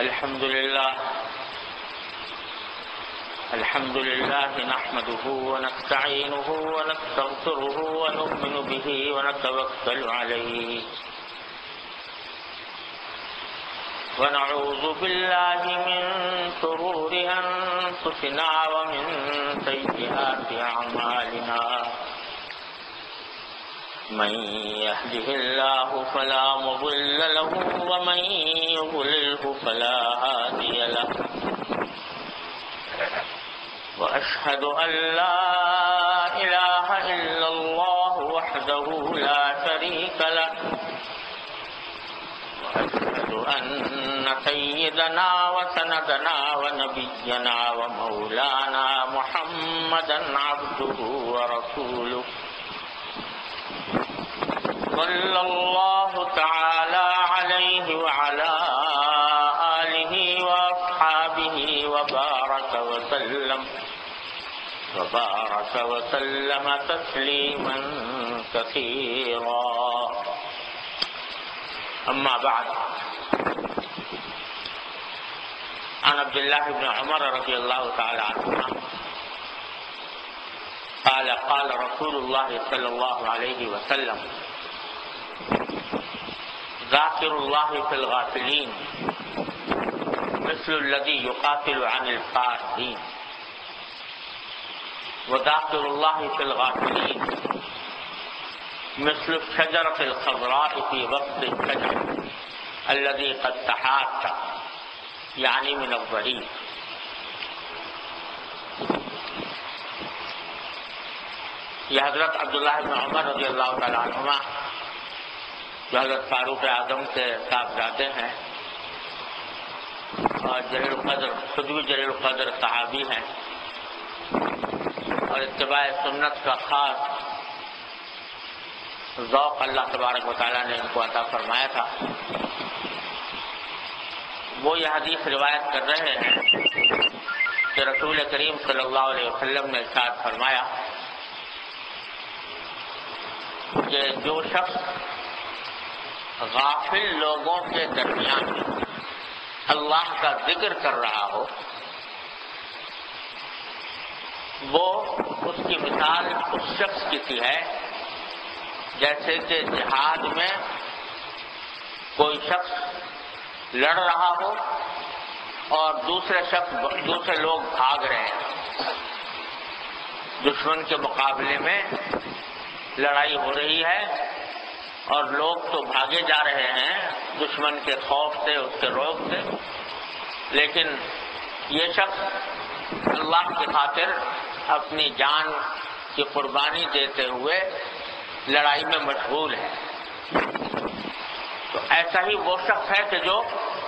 الحمد لله نحمده ونستعينه ونستغفره ونؤمن به ونتوكل عليه ونعوذ بالله من شرور أنفسنا ومن سيئات أعمالنا من يهده الله فلا مضل له ومن يضلله فلا هادي له وأشهد أن لا إله إلا الله وحده لا شريك له وأشهد أن سيدنا وسندنا ونبينا ومولانا محمدا عبده ورسوله صلى الله تعالى عليه وعلى آله وأصحابه وبارك وسلم تسليما كثيرا. أما بعد، عن عبد الله بن عمر رضي الله تعالى عنهما قال قال رسول الله صلى الله عليه وسلم: ذاكر الله في الغافلين مثل الذي يقاتل عن الفارين وذاكر الله في الغافلين مثل الشجرة الخضراء في وسط الشجر الذي قد تحات، يعني من الظهير. یہ حضرت عبداللہ بن عمر رضی اللہ تعالی عنہما جو حضرت فاروق اعظم کے صاحبزادے ہیں اور جلیل القدر خودوی جلیل القدر صحابی ہیں اور اتباع سنت کا خاص ذوق اللہ تبارک و تعالیٰ نے ان کو عطا فرمایا تھا، وہ یہ حدیث روایت کر رہے ہیں کہ رسول کریم صلی اللہ علیہ وسلم نے ارشاد فرمایا کہ جو شخص غافل لوگوں کے درمیان اللہ کا ذکر کر رہا ہو، وہ اس کی مثال اس شخص کی سی ہے جیسے کہ جہاد میں کوئی شخص لڑ رہا ہو اور دوسرے لوگ بھاگ رہے ہیں. دشمن کے مقابلے میں لڑائی ہو رہی ہے اور لوگ تو بھاگے جا رہے ہیں دشمن کے خوف سے، اس کے روک سے، لیکن یہ شخص اللہ کی خاطر اپنی جان کی قربانی دیتے ہوئے لڑائی میں مشغول ہے. تو ایسا ہی وہ شخص ہے کہ جو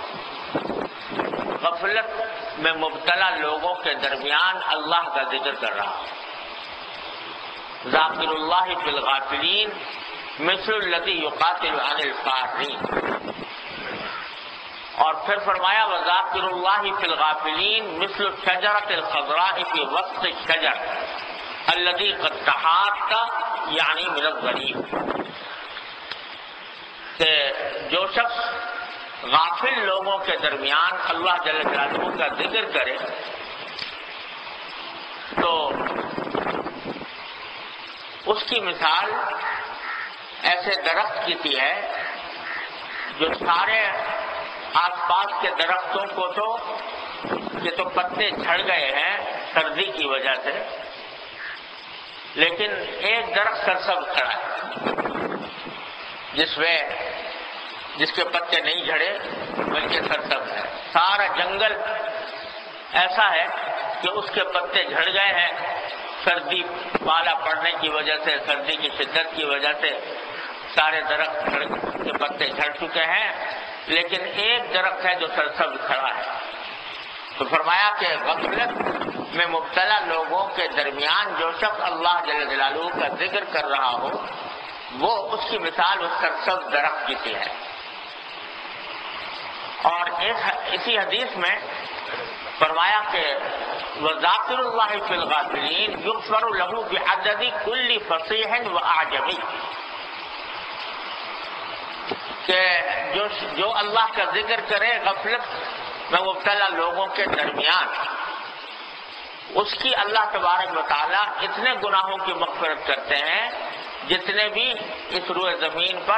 غفلت میں مبتلا لوگوں کے درمیان اللہ کا ذکر کر رہا ہے. ذاکر اللہ فی الغافلین مثل الذی یقاتل عن الفارین. اور پھر فرمایا وذاکر اللہ فی الغافلین مثل الشجرۃ الخضراء فی وسط الشجر الذی قد تحات، یعنی من الظہیر. کہ جو شخص غافل لوگوں کے درمیان اللہ جل جلالہ کا ذکر کرے تو اس کی مثال ایسے درخت کی سی ہے جو سارے آس پاس کے درختوں کو تو پتے جھڑ گئے ہیں سردی کی وجہ سے، لیکن ایک درخت سرسبز کھڑا ہے جس کے پتے نہیں جھڑے بلکہ سرسبز ہے. سارا جنگل ایسا ہے کہ اس کے پتے جھڑ گئے ہیں سردی پالا پڑنے کی وجہ سے، سردی کی شدت کی وجہ سے سارے درخت کے پتے جھڑ چکے ہیں، لیکن ایک درخت ہے جو سرسبز کھڑا ہے. تو فرمایا کہ غفلت میں مبتلا لوگوں کے درمیان جو شخص اللہ جل جلالہ کا ذکر کر رہا ہو، وہ اس کی مثال اس سرسبز درخت کی سی ہے. اور اسی حدیث میں فرمایا کہ وذاکر اللہ فی الغافلین یغفر له بعدد کل فصیح و اعجمی، کہ جو اللہ کا ذکر کرے غفلت میں مبتلا لوگوں کے درمیان اس کی اللہ تبارک و تعالیٰ اتنے گناہوں کی مغفرت کرتے ہیں جتنے بھی اس روئے زمین پر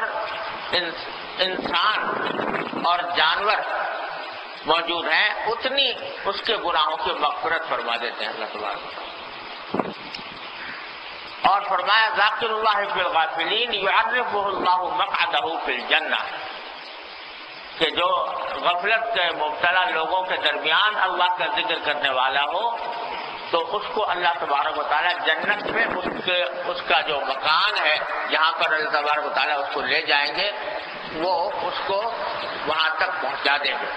انسان اور جانور موجود ہیں اتنی اس کے گناہوں کی مغفرت فرما دیتے ہیں اللہ تبارک و تعالیٰ. اور فرمایا ذاکر اللہ فی الغافلین یعرفہ اللہ مقعدہ فی الجنہ، کہ جو غفلت کے مبتلا لوگوں کے درمیان اللہ کا ذکر کرنے والا ہو تو اس کو اللہ تبارک و تعالیٰ جنت میں اس کا جو مکان ہے جہاں پر اللہ تبارک و تعالیٰ اس کو لے جائیں گے وہ اس کو وہاں تک پہنچا دیں گے.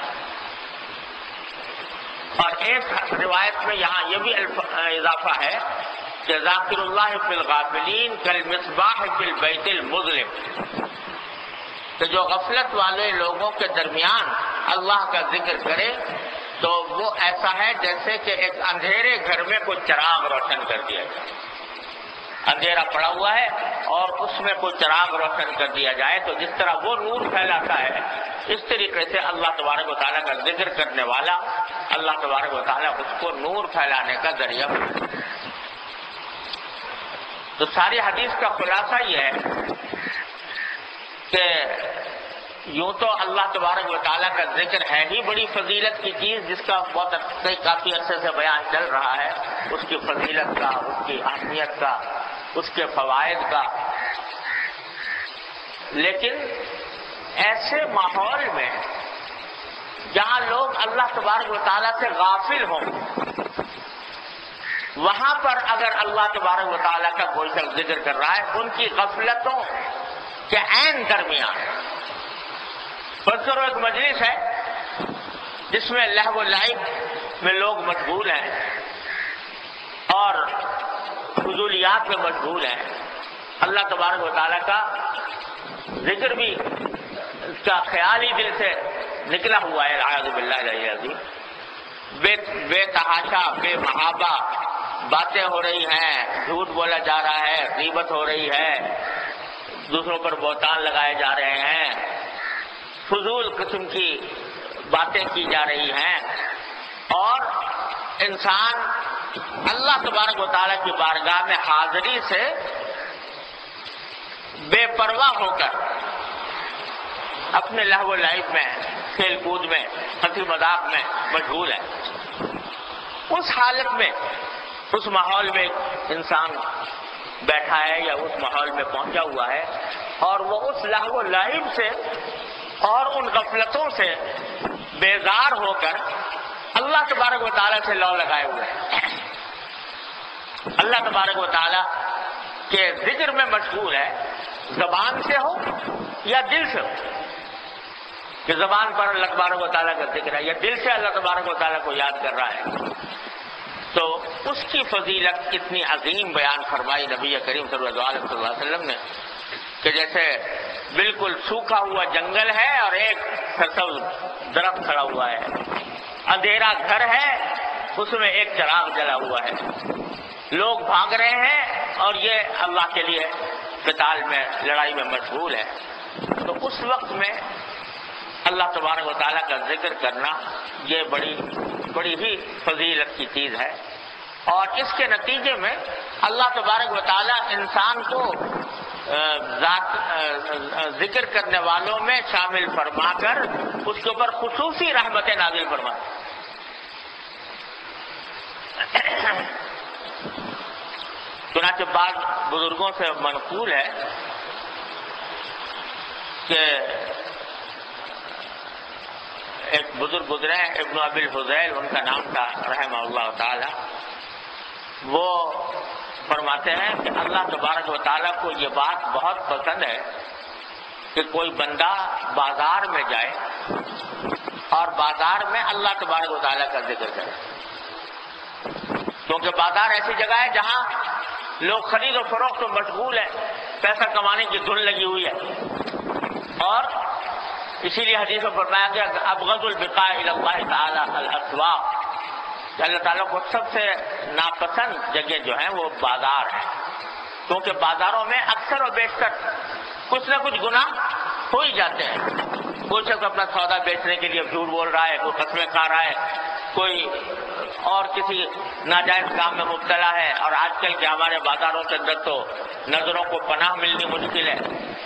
اور ایک روایت میں یہاں یہ بھی اضافہ ہے کہ ذاکر اللہ فی الغافلین کالمصباح فی البیت المظلم، کہ جو غفلت والے لوگوں کے درمیان اللہ کا ذکر کرے تو وہ ایسا ہے جیسے کہ ایک اندھیرے گھر میں کوئی چراغ روشن کر دیا جائے. اندھیرا پڑا ہوا ہے اور اس میں کوئی چراغ روشن کر دیا جائے تو جس طرح وہ نور پھیلاتا ہے اس طریقے سے اللہ تبارک و تعالیٰ کا ذکر کرنے والا اللہ تبارک و تعالیٰ اس کو نور پھیلانے کا ذریعہ بنتا ہے. تو ساری حدیث کا خلاصہ یہ ہے کہ یوں تو اللہ تبارک و تعالیٰ کا ذکر ہے ہی بڑی فضیلت کی چیز جس کا کافی عرصے سے بیان چل رہا ہے، اس کی فضیلت کا، اس کی اہمیت کا، اس کے فوائد کا. لیکن ایسے ماحول میں جہاں لوگ اللہ تبارک و تعالیٰ سے غافل ہوں وہاں پر اگر اللہ تبارک و تعالیٰ کا کوئی شخص ذکر کر رہا ہے ان کی غفلتوں کے عین درمیان ایک مجلس ہے جس میں لہو و لعب میں لوگ مشغول ہیں اور فضولیات میں مشغول ہیں، اللہ تبارک و تعالیٰ کا ذکر بھی اس کا خیال ہی دل سے نکلا ہوا ہے، اعوذ باللہ العظیم، بے تحاشا بے محابہ باتیں ہو رہی ہیں، جھوٹ بولا جا رہا ہے، غیبت ہو رہی ہے، دوسروں پر بہتان لگائے جا رہے ہیں، فضول قسم کی باتیں کی جا رہی ہیں، اور انسان اللہ تبارک و تعالیٰ کی بارگاہ میں حاضری سے بے پرواہ ہو کر اپنے لہو و لعب میں، کھیل کود میں، ہنسی مذاق میں مشغول ہے. اس حالت میں، اس ماحول میں انسان بیٹھا ہے یا اس ماحول میں پہنچا ہوا ہے اور وہ اس لہو و لعب سے اور ان غفلتوں سے بیزار ہو کر اللہ تبارک و تعالیٰ سے لو لگائے ہوئے ہیں، اللہ تبارک و تعالیٰ کے ذکر میں مشغول ہے، زبان سے ہو یا دل سے ہو، کہ زبان پر اللہ تبارک و تعالیٰ کا ذکر ہے یا دل سے اللہ تبارک و تعالیٰ کو یاد کر رہا ہے، تو اس کی فضیلت اتنی عظیم بیان فرمائی نبی کریم صلی اللہ علیہ وسلم نے کہ جیسے بالکل سوکھا ہوا جنگل ہے اور ایک سرسبز درخت کھڑا ہوا ہے، اندھیرا گھر ہے اس میں ایک چراغ جلا ہوا ہے، لوگ بھاگ رہے ہیں اور یہ اللہ کے لیے قتال میں، لڑائی میں مشغول ہے. تو اس وقت میں اللہ تبارک و تعالیٰ کا ذکر کرنا یہ بڑی ہی فضیلت کی چیز ہے، اور اس کے نتیجے میں اللہ تبارک و تعالیٰ انسان کو ذکر کرنے والوں میں شامل فرما کر اس کے اوپر خصوصی رحمتیں نازل فرما. چنانچہ بعض بزرگوں سے منقول ہے کہ ایک بزرگ گزرے ابن ابی الفضیل ان کا نام تھا رحمہ اللہ تعالی، وہ فرماتے ہیں کہ اللہ تبارک و تعالیٰ کو یہ بات بہت پسند ہے کہ کوئی بندہ بازار میں جائے اور بازار میں اللہ تبارک و تعالیٰ کا ذکر کرے، کیونکہ بازار ایسی جگہ ہے جہاں لوگ خرید و فروخت میں مشغول ہیں، پیسہ کمانے کی دھن لگی ہوئی ہے، اور اسی لیے حدیث میں فرمایا گیا کہ ابغض البقاع الی اللہ تعالی الاسواق، کہ اللہ تعالیٰ کو سب سے ناپسند جگہ جو ہیں وہ بازار ہے، کیونکہ بازاروں میں اکثر و بیشتر کچھ نہ کچھ گناہ ہو ہی جاتے ہیں، کوئی شخص اپنا سودا بیچنے کے لیے جھوٹ بول رہا ہے، کوئی قسمیں کھا رہا ہے، کوئی اور کسی ناجائز کام میں مبتلا ہے. اور آج کل کے ہمارے بازاروں کے اندر تو نظروں کو پناہ ملنی مشکل ہے.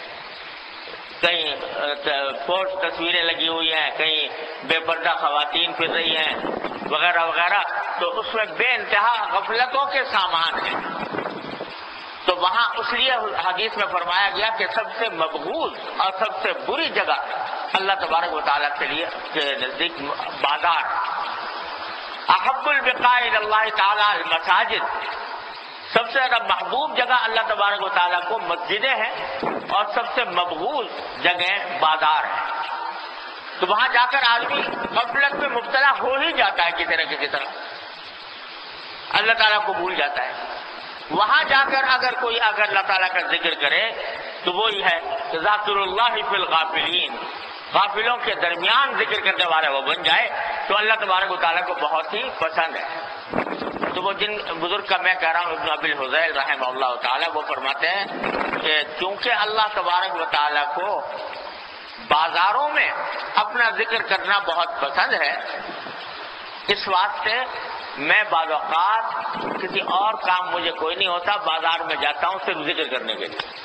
کہیں پوسٹ تصویریں لگی ہوئی ہیں، کہیں بے پردہ خواتین پھر رہی ہیں وغیرہ وغیرہ. تو اس میں بے انتہا غفلتوں کے سامان ہیں. تو وہاں اس لیے حدیث میں فرمایا گیا کہ سب سے مبغوض اور سب سے بری جگہ اللہ تبارک و تعالیٰ کے لیے کے نزدیک بازار. احب البقاء الی اللہ تعالیٰ المساجد، سب سے زیادہ محبوب جگہ اللہ تبارک و تعالیٰ کو مسجدیں ہیں، اور سب سے مبغوض جگہیں بازار ہیں. تو وہاں جا کر آدمی غفلت میں مبتلا ہو ہی جاتا ہے کسی نہ کسی طرح، اللہ تعالیٰ کو بھول جاتا ہے. وہاں جا کر اگر کوئی اللہ تعالیٰ کا ذکر کرے تو وہی ہے کہ ذاکر اللہ فی الغافلین، غافلوں کے درمیان ذکر کرنے والا وہ بن جائے تو اللہ تبارک و تعالیٰ کو بہت ہی پسند ہے. تو وہ جن بزرگ کا میں کہہ رہا ہوں ابن ابی الحذیل رحمہ اللہ تعالیٰ، وہ فرماتے ہیں کہ چونکہ اللہ تبارک و تعالیٰ کو بازاروں میں اپنا ذکر کرنا بہت پسند ہے، اس واسطے میں بعض اوقات کسی اور کام مجھے کوئی نہیں ہوتا، بازار میں جاتا ہوں صرف ذکر کرنے کے لیے.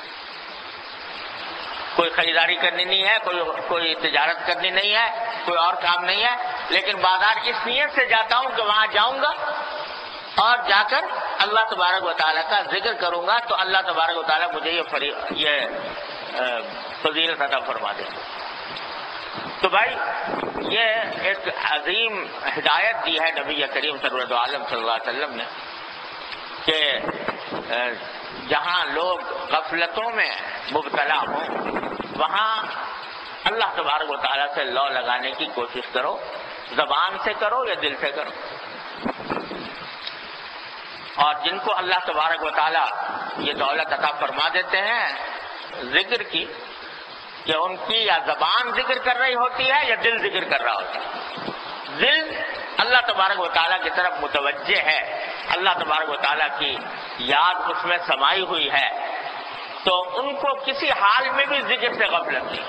کوئی خریداری کرنی نہیں ہے، کوئی تجارت کرنی نہیں ہے، کوئی اور کام نہیں ہے، لیکن بازار اس نیت سے جاتا ہوں کہ وہاں جاؤں گا اور جا کر اللہ تبارک و تعالیٰ کا ذکر کروں گا تو اللہ تبارک و تعالیٰ مجھے یہ فضیلت عطا فرما دے. تو بھائی یہ ایک عظیم ہدایت دی ہے نبی کریم سرور عالم صلی اللہ علیہ وسلم نے کہ جہاں لوگ غفلتوں میں مبتلا ہوں وہاں اللہ تبارک و تعالیٰ سے لو لگانے کی کوشش کرو، زبان سے کرو یا دل سے کرو. اور جن کو اللہ تبارک و تعالیٰ یہ دولت عطا فرما دیتے ہیں ذکر کی، کہ ان کی یا زبان ذکر کر رہی ہوتی ہے یا دل ذکر کر رہا ہوتا ہے. دل اللہ تبارک و تعالیٰ کی طرف متوجہ ہے، اللہ تبارک و تعالیٰ کی یاد اس میں سمائی ہوئی ہے، تو ان کو کسی حال میں بھی ذکر سے غفلت نہیں.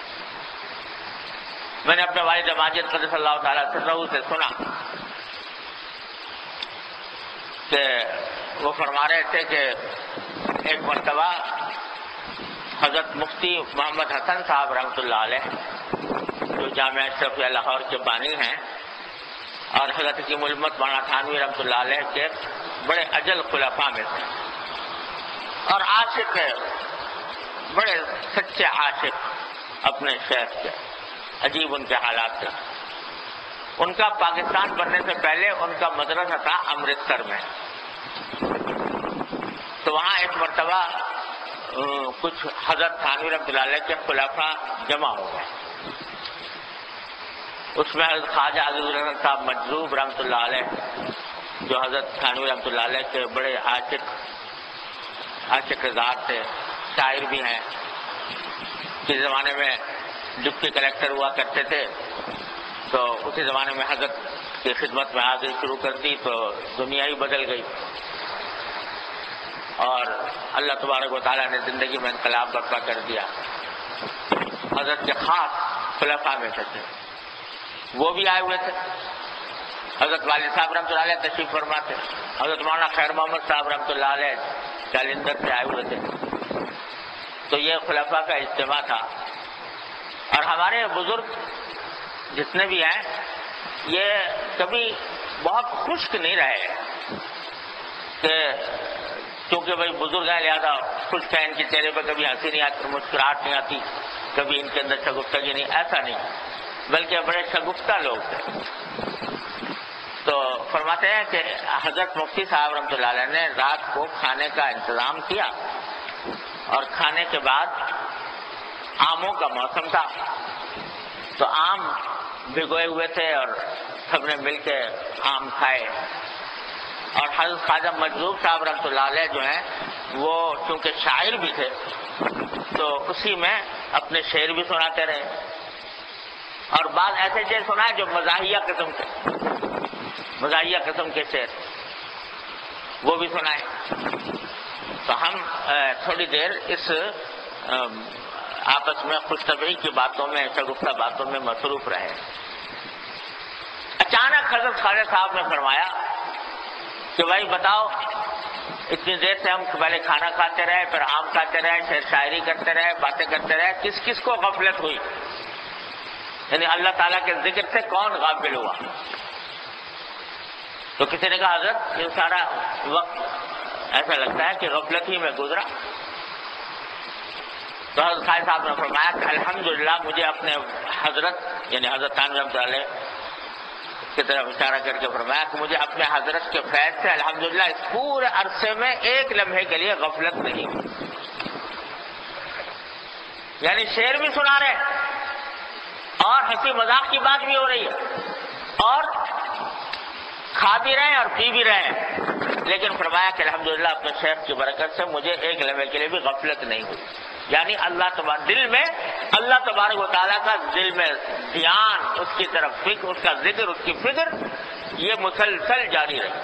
میں نے اپنے والد ماجد قدس اللہ تعالیٰ سرہ سے سنا کہ وہ فرما رہے تھے کہ ایک مرتبہ حضرت مفتی محمد حسن صاحب رحمۃ اللہ علیہ جو جامعہ اشرفیہ لاہور کے بانی ہیں اور حضرت حکیم الامت مولانا تھانوی رحمۃ اللہ علیہ کے بڑے اجل خلفاء میں تھے اور عاشق ہے، بڑے سچے عاشق اپنے شیخ کے. عجیب ان کے حالات تھے. ان کا پاکستان بننے سے پہلے ان کا مدرسہ تھا امرتسر میں. تو وہاں ایک مرتبہ کچھ حضرت تھانوی رحمۃ اللہ علیہ کے خلفاء جمع ہو گئے. اس میں حضرت خواجہ عزیز الحسن صاحب مجذوب رحمۃ اللہ علیہ جو حضرت تھانوی رحمۃ اللہ علیہ کے بڑے عاشق ذات تھے، شاعر بھی ہیں. کسی زمانے میں ڈپٹی کلیکٹر ہوا کرتے تھے تو اسی زمانے میں حضرت کی خدمت میں حاضری شروع کر دی تو دنیا ہی بدل گئی اور اللہ تبارک و تعالیٰ نے زندگی میں انقلاب برپا کر دیا. حضرت کے خاص خلفاء میں سے تھے، وہ بھی آئے ہوئے تھے. حضرت والد صاحب رحمۃ اللہ علیہ تشریف فرما تھے، حضرت مولانا خیر محمد صاحب رحمۃ اللہ علیہ جالندھر سے آئے ہوئے تھے. تو یہ خلفاء کا اجتماع تھا. اور ہمارے بزرگ جتنے بھی ہیں یہ کبھی بہت خشک نہیں رہے کہ کیونکہ بھائی بزرگ ہیں لہٰذا خشک ہے، ان کے چہرے پہ کبھی ہنسی نہیں آتی، مسکراہٹ نہیں آتی، کبھی ان کے اندر شگفتگی نہیں، ایسا نہیں، بلکہ بڑے شگفتہ لوگ تھے. تو فرماتے ہیں کہ حضرت مفتی صاحب رحمۃ اللہ علیہ نے رات کو کھانے کا انتظام کیا اور کھانے کے بعد آموں کا موسم تھا تو آم بھگوئے ہوئے تھے اور سب نے مل کے آم کھائے. اور حضرت خواجہ مجذوب صاحب رحمۃ اللہ علیہ جو ہیں وہ چونکہ شاعر بھی تھے تو اسی میں اپنے شعر بھی سناتے رہے اور بعض ایسے شعر سنائے جو مزاحیہ قسم کے شعر وہ بھی سنائے. تو ہم تھوڑی دیر اس آپس میں خوش طبعی کی باتوں میں، شگفتہ باتوں میں مصروف رہے۔ اچانک حضرت خواجہ صاحب نے فرمایا کہ بھائی بتاؤ، اتنی دیر سے ہم پہلے کھانا کھاتے رہے، پھر آم کھاتے رہے، شعر شاعری کرتے رہے، باتیں کرتے رہے، کس کس کو غفلت ہوئی؟ یعنی اللہ تعالیٰ کے ذکر سے کون غافل ہوا؟ تو کسی نے کہا حضرت یہ سارا وقت ایسا لگتا ہے کہ غفلت ہی میں گزرا۔ تو حضرت خواجہ صاحب نے فرمایا کہ الحمدللہ مجھے اپنے حضرت یعنی حضرت تھانوی رحمۃ اللہ علیہ کی طرف اشارہ کر کے فرمایا کہ مجھے اپنے حضرت کے فیض سے الحمدللہ اس پورے عرصے میں ایک لمحے کے لیے غفلت نہیں ہوئی۔ یعنی شعر بھی سنا رہے ہیں اور ہنسی مذاق کی بات بھی ہو رہی ہے اور کھا بھی رہے ہیں اور پی بھی رہے ہیں، لیکن فرمایا کہ الحمدللہ اپنے شیخ کی برکت سے مجھے ایک لمحے کے لیے بھی غفلت نہیں ہوئی۔ یعنی اللہ تبارک دل میں اللہ تبارک و تعالیٰ کا دل میں دھیان، اس کی طرف فکر، اس کا ذکر، اس کی فکر یہ مسلسل جاری رہی۔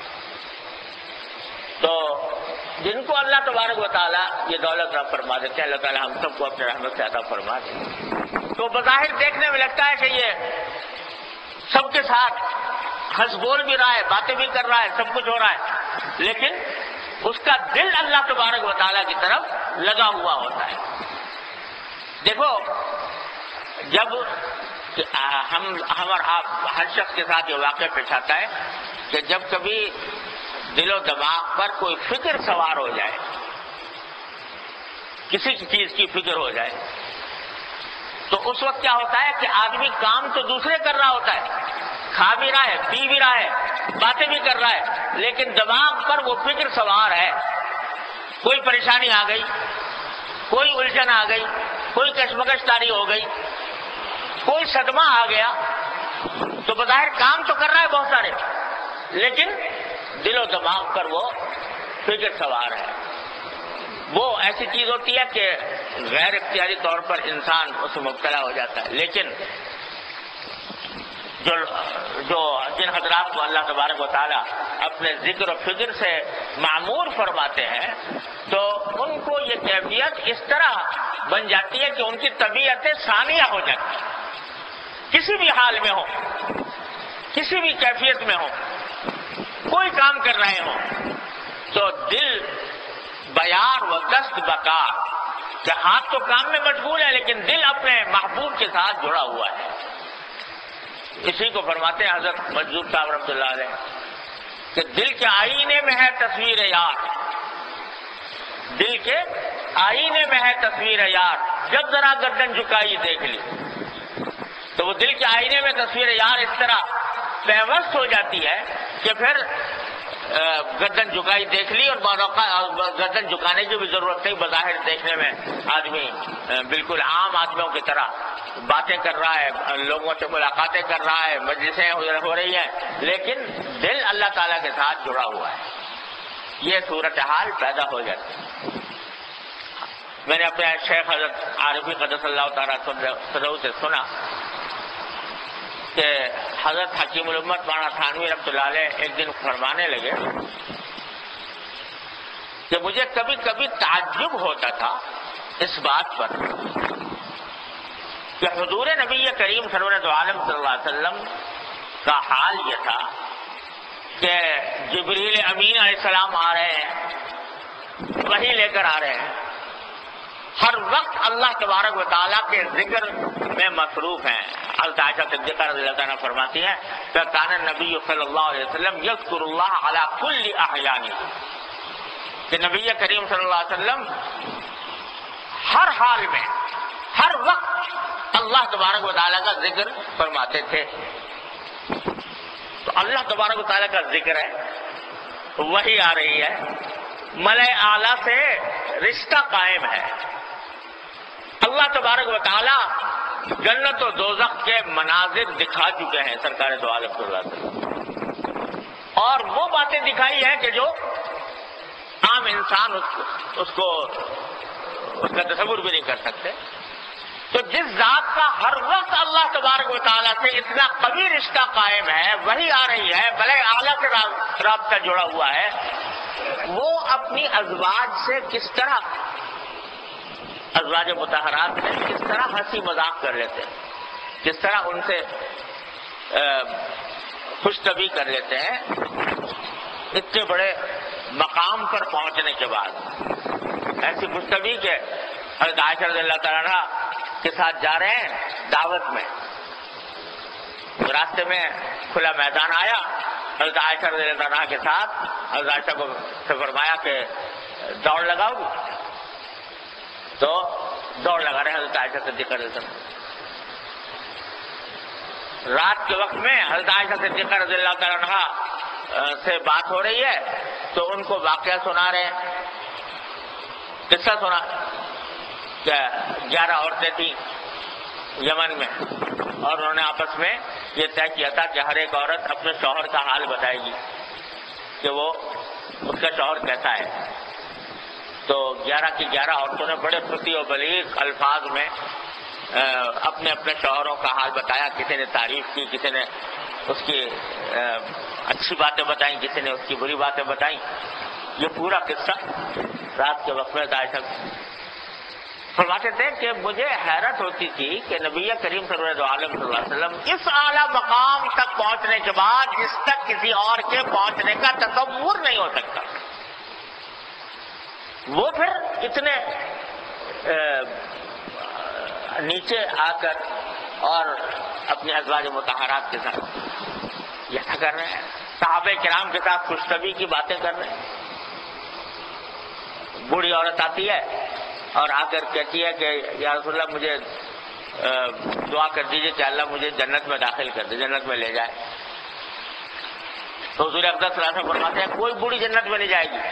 تو جن کو اللہ تبارک و تعالیٰ یہ دولت عطا فرما دیتے ہیں، اللہ تعالیٰ ہم سب کو اپنے رحمت سے عطا فرما دے، تو بظاہر دیکھنے میں لگتا ہے کہ یہ سب کے ساتھ ہنس بول بھی رہا ہے، باتیں بھی کر رہا ہے، سب کچھ ہو رہا ہے، لیکن اس کا دل اللہ تبارک و تعالیٰ کی طرف لگا ہوا ہوتا ہے۔ دیکھو جب ہم اور آپ ہر شخص کے ساتھ یہ واقعہ پیش آتا ہے کہ جب کبھی دل و دماغ پر کوئی فکر سوار ہو جائے، کسی چیز کی فکر ہو جائے، تو اس وقت کیا ہوتا ہے کہ آدمی کام تو دوسرے کر رہا ہوتا ہے، کھا بھی رہا ہے، پی بھی رہا ہے، باتیں بھی کر رہا ہے، لیکن دماغ پر وہ فکر سوار ہے، کوئی پریشانی آ گئی، کوئی الجھن آ گئی، کوئی کشمکش طاری ہو گئی، کوئی صدمہ آ گیا، تو بظاہر کام تو کر رہا ہے بہت سارے، لیکن دل و دماغ پر وہ فکر سوار ہے۔ وہ ایسی چیز ہوتی ہے کہ غیر اختیاری طور پر انسان اس میں مبتلا ہو جاتا ہے، لیکن جو جن حضرات کو اللہ تبارک و تعالیٰ اپنے ذکر و فکر سے معمور فرماتے ہیں، تو ان کو یہ کیفیت اس طرح بن جاتی ہے کہ ان کی طبیعتیں ثانیہ ہو جاتی ہیں، کسی بھی حال میں ہو، کسی بھی کیفیت میں ہو، کوئی کام کر رہے ہوں، تو دل بیار و دست بکار، کہ ہاتھ تو کام میں مشغول ہے لیکن دل اپنے محبوب کے ساتھ جڑا ہوا ہے۔ اسی کو فرماتے ہیں حضرت منظور صاحب رحمۃ اللہ علیہ کہ دل کے آئینے میں ہے تصویر یار، دل کے آئینے میں ہے تصویر یار، جب ذرا گردن جھکائی دیکھ لی، تو وہ دل کے آئینے میں تصویر یار اس طرح پیوست ہو جاتی ہے کہ پھر گردن جھکائی دیکھ لی، اور بعض اوقات گردن جھکانے کی بھی ضرورت نہیں، بظاہر دیکھنے میں آدمی بالکل عام آدمیوں کی طرح باتیں کر رہا ہے، لوگوں سے ملاقاتیں کر رہا ہے، مجلسیں ہو رہی ہیں، لیکن دل اللہ تعالیٰ کے ساتھ جڑا ہوا ہے۔ یہ صورتحال پیدا ہو جاتی ہے۔ میں نے اپنے شیخ حضرت عارفی قدس اللہ تعالیٰ سرہ سے سنا کہ حضرت حکیم الامت مولانا تھانوی رحمۃ اللہ علیہ ایک دن فرمانے لگے کہ مجھے کبھی کبھی تعجب ہوتا تھا اس بات پر کہ حضور نبی کریم سرورت عالم صلی اللہ علیہ وسلم کا حال یہ تھا کہ جبریل امین علیہ السلام آ رہے ہیں، وحی لے کر آ رہے ہیں، ہر وقت اللہ تبارک و تعالیٰ کے ذکر میں مصروف ہیں۔ حضرت عائشہ صدیقہ رضی اللہ عنہا فرماتی ہیں کہ کان النبی صلی اللہ علیہ وسلم یذکر اللہ علی کل احیانہ، کہ نبی کریم صلی اللہ علیہ وسلم ہر حال میں، ہر وقت اللہ تبارک و تعالیٰ کا ذکر فرماتے تھے۔ تو اللہ تبارک و تعالیٰ کا ذکر ہے، وحی آ رہی ہے، ملائے اعلیٰ سے رشتہ قائم ہے، اللہ تبارک و تعالیٰ جنت و دوزخ کے مناظر دکھا چکے ہیں سرکار دو عالم صلی اللہ علیہ وسلم، اور وہ باتیں دکھائی ہیں کہ جو عام انسان اس کا تصور بھی نہیں کر سکتے۔ تو جس ذات کا ہر وقت اللہ تبارک و تعالیٰ سے اتنا قوی رشتہ قائم ہے، وہی آ رہی ہے، بلے اعلیٰ سے رابطہ جڑا ہوا ہے، وہ اپنی ازواج سے کس طرح ازواج مطہرات سے کس طرح ہنسی مذاق کر لیتے ہیں، کس طرح ان سے خوش طبعی کر لیتے ہیں، اتنے بڑے مقام پر پہنچنے کے بعد ایسی خوش طبعی کہ حضرت عائشہ رضی اللہ تعالیٰ عنہ کے ساتھ جا رہے ہیں دعوت میں، راستے میں کھلا میدان آیا، حضرت عائشہ رضی اللہ عنہ کے ساتھ حضرت عائشہ کو سے فرمایا کہ دوڑ لگاؤ گی، تو دوڑ لگا رہے حضرت عائشہ صدیقہ رضی اللہ عنہ۔ رات کے وقت میں حضرت عائشہ صدیقہ رضی اللہ تعالیٰ عنہ سے بات ہو رہی ہے تو ان کو واقعہ سنا رہے ہیں، قصہ سنا کہ 11 عورتیں تھیں یمن میں، اور انہوں نے آپس میں یہ طے کیا تھا کہ ہر ایک عورت اپنے شوہر کا حال بتائے گی کہ وہ اس کا شوہر کیسا ہے۔ تو 11 کی 11 عورتوں نے بڑے خفی و بلیغ الفاظ میں اپنے اپنے شوہروں کا حال بتایا، کسی نے تعریف کی، کسی نے اس کی اچھی باتیں بتائیں، کسی نے اس کی بری باتیں بتائیں۔ یہ پورا قصہ رات کے وقت میں عائشہ فرماتے تھے کہ مجھے حیرت ہوتی تھی کہ نبی کریم صلی اللہ علیہ وسلم اس اعلیٰ مقام تک پہنچنے کے بعد جس تک کسی اور کے پہنچنے کا تصور نہیں ہو سکتا، وہ پھر اتنے نیچے آ کر اور اپنے ازواج مطہرات کے ساتھ یہ کر رہے ہیں، صحابہ کرام کے ساتھ خوش طبعی کی باتیں کر رہے ہیں۔ بوڑھی عورت آتی ہے اور آ کر کہتی ہے کہ یا رسول اللہ مجھے دعا کر دیجیے کہ اللہ مجھے جنت میں داخل کر دے، جنت میں لے جائے۔ تو حضور اقدس صلی اللہ علیہ وسلم فرماتے ہیں کوئی بوڑھی جنت میں نہیں جائے گی۔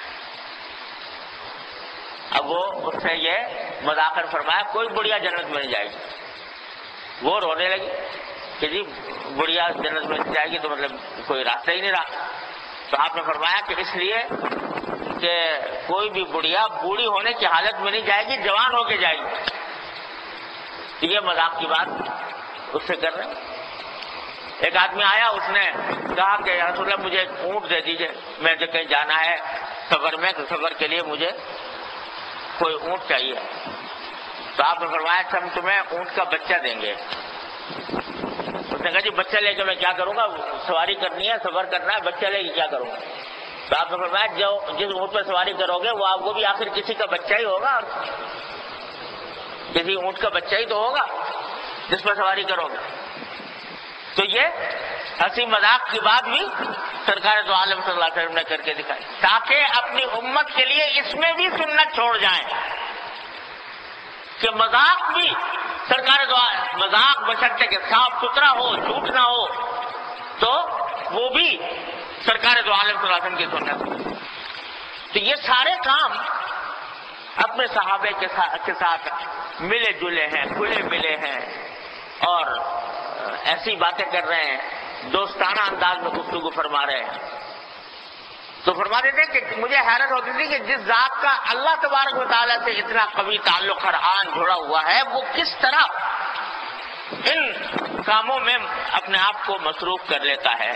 اب وہ اس سے یہ مذاکر فرمایا کوئی بڑھیا جنت میں نہیں جائے گی۔ وہ رونے لگی کہ جی بڑھیا جنت میں جائے گی تو مطلب کوئی راستہ ہی نہیں رہا۔ تو آپ نے فرمایا کہ اس لیے کہ کوئی بھی بڑھیا بوڑھی ہونے کی حالت میں نہیں جائے گی، جوان ہو کے جائے گی۔ یہ مذاق کی بات اس سے کر رہے ہیں۔ ایک آدمی آیا، اس نے کہا کہ یا رسول اللہ مجھے ایک اونٹ دے دیجیے، میں جو کہیں جانا ہے سفر میں، تو سفر کے لیے مجھے کوئی اونٹ چاہیے۔ تو آپ نے فرمایا کہ ہم تمہیں اونٹ کا بچہ دیں گے۔ اس نے کہا جی بچہ لے کے میں کیا کروں گا، سواری کرنی ہے، سفر کرنا ہے، بچہ لے کے کیا کروں گا؟ تو آپ نے فرمایا جس اونٹ پہ سواری کرو گے وہ آپ کو بھی آخر کسی کا بچہ ہی ہوگا، اور کسی اونٹ کا بچہ ہی تو ہوگا جس پہ سواری کرو گے۔ تو یہ ہنسی مذاق کی بات بھی سرکار دو عالم صلی اللہ علیہ وسلم نے کر کے دکھائی، تاکہ اپنی امت کے لیے اس میں بھی سنت چھوڑ جائیں کہ مذاق بھی سرکار دو مذاق بشرطے کہ صاف ستھرا ہو، جھوٹ نہ ہو، تو وہ بھی سرکار دو عالم صلی اللہ علیہ وسلم کی سنت۔ تو یہ سارے کام اپنے صحابہ کے ساتھ ملے جلے ہیں، کھلے ملے ہیں، اور ایسی باتیں کر رہے ہیں، دوستانہ انداز میں گفتگو فرما رہے ہیں۔ تو فرما دیتے کہ مجھے حیرت ہوتی تھی کہ جس ذات کا اللہ تبارک و تعالیٰ سے اتنا قوی تعلق ہر آن جڑا ہوا ہے، وہ کس طرح ان کاموں میں اپنے آپ کو مصروف کر لیتا ہے۔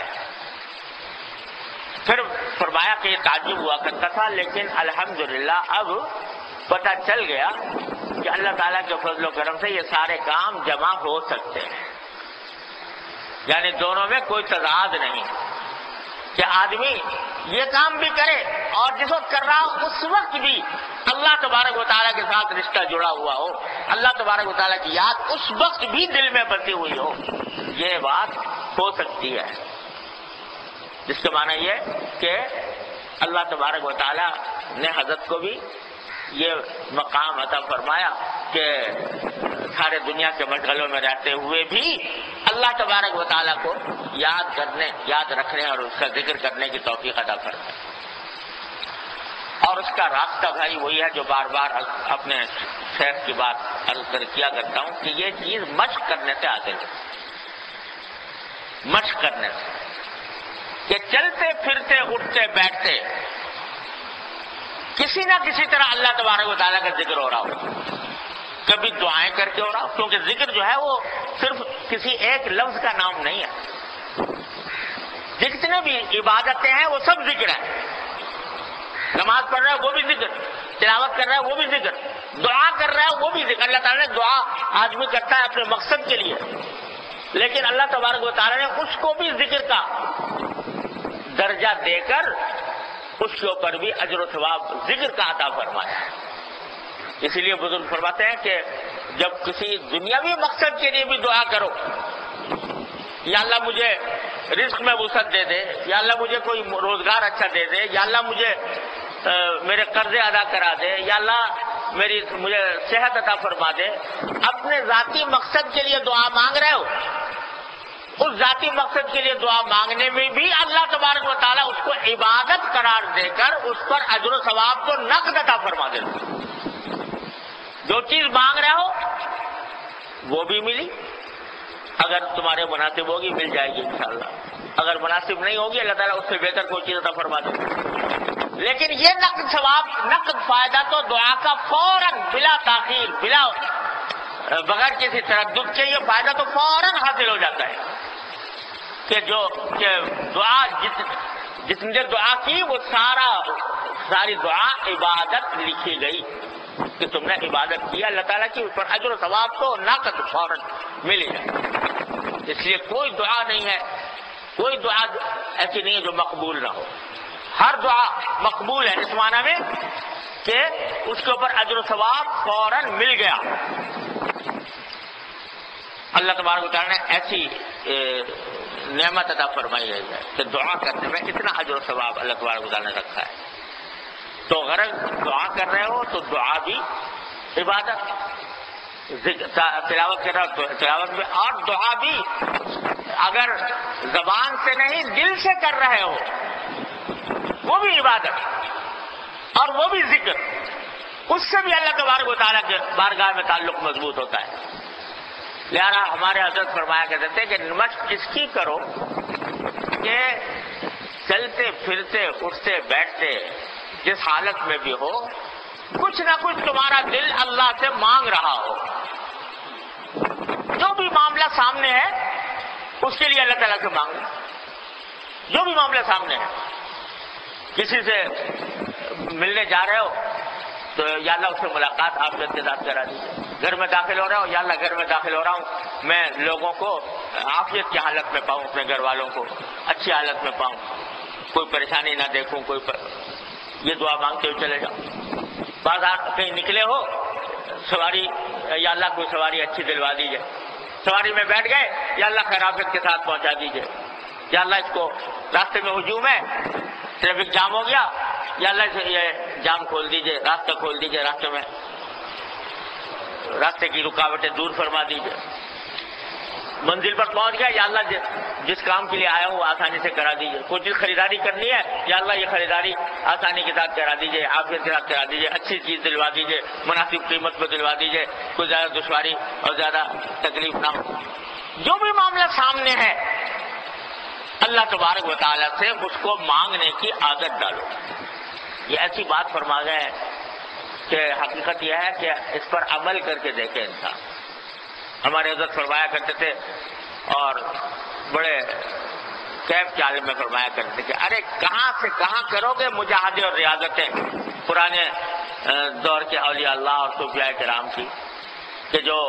پھر فرمایا کہ یہ تعجب ہوا کرتا تھا، لیکن الحمدللہ اب پتہ چل گیا کہ اللہ تعالیٰ کے فضل و کرم سے یہ سارے کام جمع ہو سکتے ہیں، یعنی دونوں میں کوئی تضاد نہیں کہ آدمی یہ کام بھی کرے اور جس وقت کر رہا ہو اس وقت بھی اللہ تبارک و تعالیٰ کے ساتھ رشتہ جڑا ہوا ہو، اللہ تبارک و تعالیٰ کی یاد اس وقت بھی دل میں بسی ہوئی ہو، یہ بات ہو سکتی ہے۔ جس کے معنی یہ کہ اللہ تبارک و تعالیٰ نے حضرت کو بھی یہ مقام عطا فرمایا کہ سارے دنیا کے مشغلوں میں رہتے ہوئے بھی اللہ تبارک و تعالیٰ کو یاد رکھنے اور اس کا ذکر کرنے کی توفیق عطا فرمائے۔ اور اس کا راستہ بھائی وہی ہے جو بار بار اپنے شیخ کی بات عرض کر کیا کرتا ہوں کہ یہ چیز مشق کرنے سے حاصل ہے، مشق کرنے سے، کہ چلتے پھرتے اٹھتے بیٹھتے کسی نہ کسی طرح اللہ تبارک و تعالیٰ کا ذکر ہو رہا ہو، کبھی دعائیں کر کے ہو رہا ہو، کیونکہ ذکر جو ہے وہ صرف کسی ایک لفظ کا نام نہیں ہے، جتنے بھی عبادتیں ہیں وہ سب ذکر ہیں، نماز پڑھ رہے ہیں وہ بھی ذکر، تلاوت کر رہا ہے وہ بھی ذکر، دعا کر رہا ہے وہ بھی ذکر. اللہ تعالیٰ نے دعا آدمی کرتا ہے اپنے مقصد کے لیے، لیکن اللہ تبارک و تعالیٰ نے اس کو بھی ذکر کا درجہ دے کر اس کے اوپر بھی اجر و ثواب ذکر کا عطا فرمایا ہے. اسی لیے بزرگ فرماتے ہیں کہ جب کسی دنیاوی مقصد کے لیے بھی دعا کرو، یا اللہ مجھے رزق میں وسعت دے دے، یا اللہ مجھے کوئی روزگار اچھا دے دے، یا اللہ مجھے میرے قرضے ادا کرا دے، یا اللہ مجھے صحت عطا فرما دے، اپنے ذاتی مقصد کے لیے دعا مانگ رہے ہو، اس ذاتی مقصد کے لیے دعا مانگنے میں بھی اللہ تبارک و تعالیٰ اس کو عبادت قرار دے کر اس پر اجر و ثواب کو نقد عطا فرما دے. جو چیز مانگ رہے ہو وہ بھی ملی، اگر تمہارے مناسب ہوگی مل جائے گی انشاءاللہ، اگر مناسب نہیں ہوگی اللہ تعالیٰ اس سے بہتر کوئی چیز عطا فرما دے. لیکن یہ نقد ثواب، نقد فائدہ تو دعا کا فوراً بلا تاخیر، بغیر کسی تردد کے یہ فائدہ تو فوراً حاصل ہو جاتا ہے کہ دعا جس نے دعا کی وہ ساری دعا عبادت لکھی گئی کہ تم نے عبادت کی اللہ تعالیٰ کی، اس پر اجر و ثواب تو نقد فوراً مل جائے. اس لیے کوئی دعا نہیں ہے، کوئی دعا ایسی نہیں ہے جو مقبول نہ ہو. ہر دعا مقبول ہے اس معنی میں کہ اس کے اوپر اجر و ثواب فوراً مل گیا. اللہ تبارک و تعالیٰ نے ایسی نعمت عطا فرمائی ہے کہ دعا کرنے میں اتنا اجر و ثواب اللہ تبارک و تعالیٰ نے رکھا ہے. تو غرض دعا کر رہے ہو تو دعا بھی عبادت، تلاوت کر رہے ہو تو تلاوت بھی، اور دعا بھی اگر زبان سے نہیں دل سے کر رہے ہو وہ بھی عبادت اور وہ بھی ذکر، اس سے بھی اللہ تبارک و تعالیٰ کے بارگاہ میں تعلق مضبوط ہوتا ہے. لہذا ہمارے حضرت فرمایا کرتے تھے کہ مشق اس کی کرو کہ چلتے پھرتے اٹھتے بیٹھتے جس حالت میں بھی ہو کچھ نہ کچھ تمہارا دل اللہ سے مانگ رہا ہو. جو بھی معاملہ سامنے ہے اس کے لیے اللہ تعالیٰ سے مانگو. جو بھی معاملہ سامنے ہے، کسی سے ملنے جا رہے ہو تو یا اللہ اس سے ملاقات آپ کے انتظام کرا دیجیے. گھر میں داخل ہو رہا ہوں، یا اللہ گھر میں داخل ہو رہا ہوں میں لوگوں کو عافیت کی حالت میں پاؤں، اپنے گھر والوں کو اچھی حالت میں پاؤں، کوئی پریشانی نہ دیکھوں، یہ دعا مانگتے ہوئے چلے جاؤ. بازار کہیں نکلے ہو، سواری یا اللہ کوئی سواری اچھی دلوا دیجیے. سواری میں بیٹھ گئے، یا اللہ خیرافیت کے ساتھ پہنچا دیجیے. یا اللہ اس کو راستے میں ہجوم ہے، ٹریفک جام ہو گیا، یا اللہ یہ جام کھول دیجیے، راستہ کھول دیجیے، راستے کی رکاوٹیں دور فرما دیجیے. منزل پر پہنچ گئے، یا اللہ جس کام کے لیے آیا ہوں آسانی سے کرا دیجیے. کوئی چیز خریداری کرنی ہے، یا اللہ یہ خریداری آسانی کے ساتھ کرا دیجیے، عافیت کے ساتھ کرا دیجیے، اچھی چیز دلوا دیجیے، مناسب قیمت پہ دلوا دیجیے، کوئی زیادہ دشواری اور زیادہ تکلیف نہ ہو. جو بھی معاملہ سامنے ہے اللہ تبارک و تعالیٰ سے اس کو مانگنے کی عادت ڈالو. یہ ایسی بات فرما گئے کہ حقیقت یہ ہے کہ اس پر عمل کر کے دیکھے انسان. ہمارے حضرت فرمایا کرتے تھے اور بڑے کیف کے عالم میں فرمایا کرتے تھے کہ ارے کہاں سے کہاں کرو گے مجاہدے اور ریاضتیں پرانے دور کے اولیاء اللہ اور صوفیاء کرام کی، کہ جو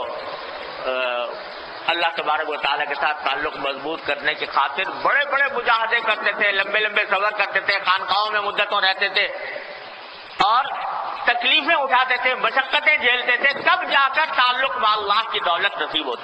اللہ تبارک و تعالیٰ کے ساتھ تعلق مضبوط کرنے کی خاطر بڑے بڑے مجاہدے کرتے تھے، لمبے لمبے سفر کرتے تھے، خانقاہوں میں مدتوں رہتے تھے اور تکلیفیں اٹھاتے تھے، مشقتیں جھیلتے تھے، تب جا کر تعلق با اللہ کی دولت نصیب ہوتی.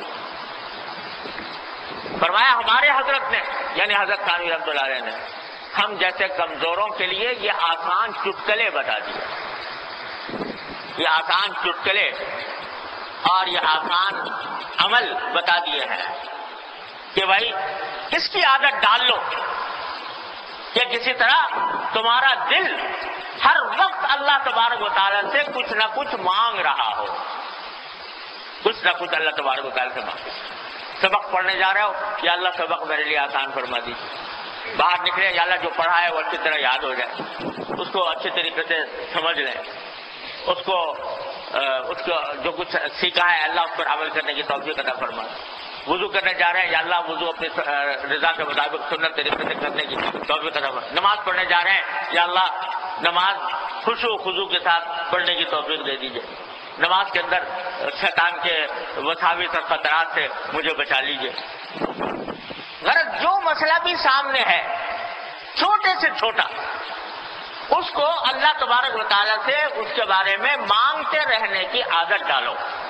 فرمایا ہمارے حضرت نے، یعنی حضرت تھانوی رحمۃ اللہ علیہ نے، ہم جیسے کمزوروں کے لیے یہ آسان چٹکلے بتا دیے، یہ آسان چٹکلے اور یہ آسان عمل بتا دیے ہیں کہ بھائی اس کی عادت ڈال لو کہ کسی طرح تمہارا دل ہر وقت اللہ تبارک و تعالیٰ سے کچھ نہ کچھ مانگ رہا ہو، کچھ نہ کچھ اللہ تبارک و تعالیٰ سے مانگ. سبق پڑھنے جا رہے ہو، یا اللہ سبق میرے لیے آسان فرما دیجیے. باہر نکلے، یا اللہ جو پڑھا ہے وہ اچھی طرح یاد ہو جائے، اس کو اچھے طریقے سے سمجھ لیں، اس کو جو کچھ سیکھا ہے اللہ اس پر عمل کرنے کی توفیق عطا فرما. وضو کرنے جا رہے ہیں، یا اللہ وضو اپنی رضا کے مطابق سنت طریقے سے کرنے کی توفیق عطا فرما. نماز پڑھنے جا رہے ہیں، یا اللہ نماز خشوع خضوع کے ساتھ پڑھنے کی توفیق دے دیجیے. نماز کے اندر شیطان کے وساوس اور خطرات سے مجھے بچا لیجیے. غرض جو مسئلہ بھی سامنے ہے چھوٹے سے چھوٹا اس کو اللہ تبارک و تعالیٰ سے اس کے بارے میں مانگتے رہنے کی عادت ڈالو.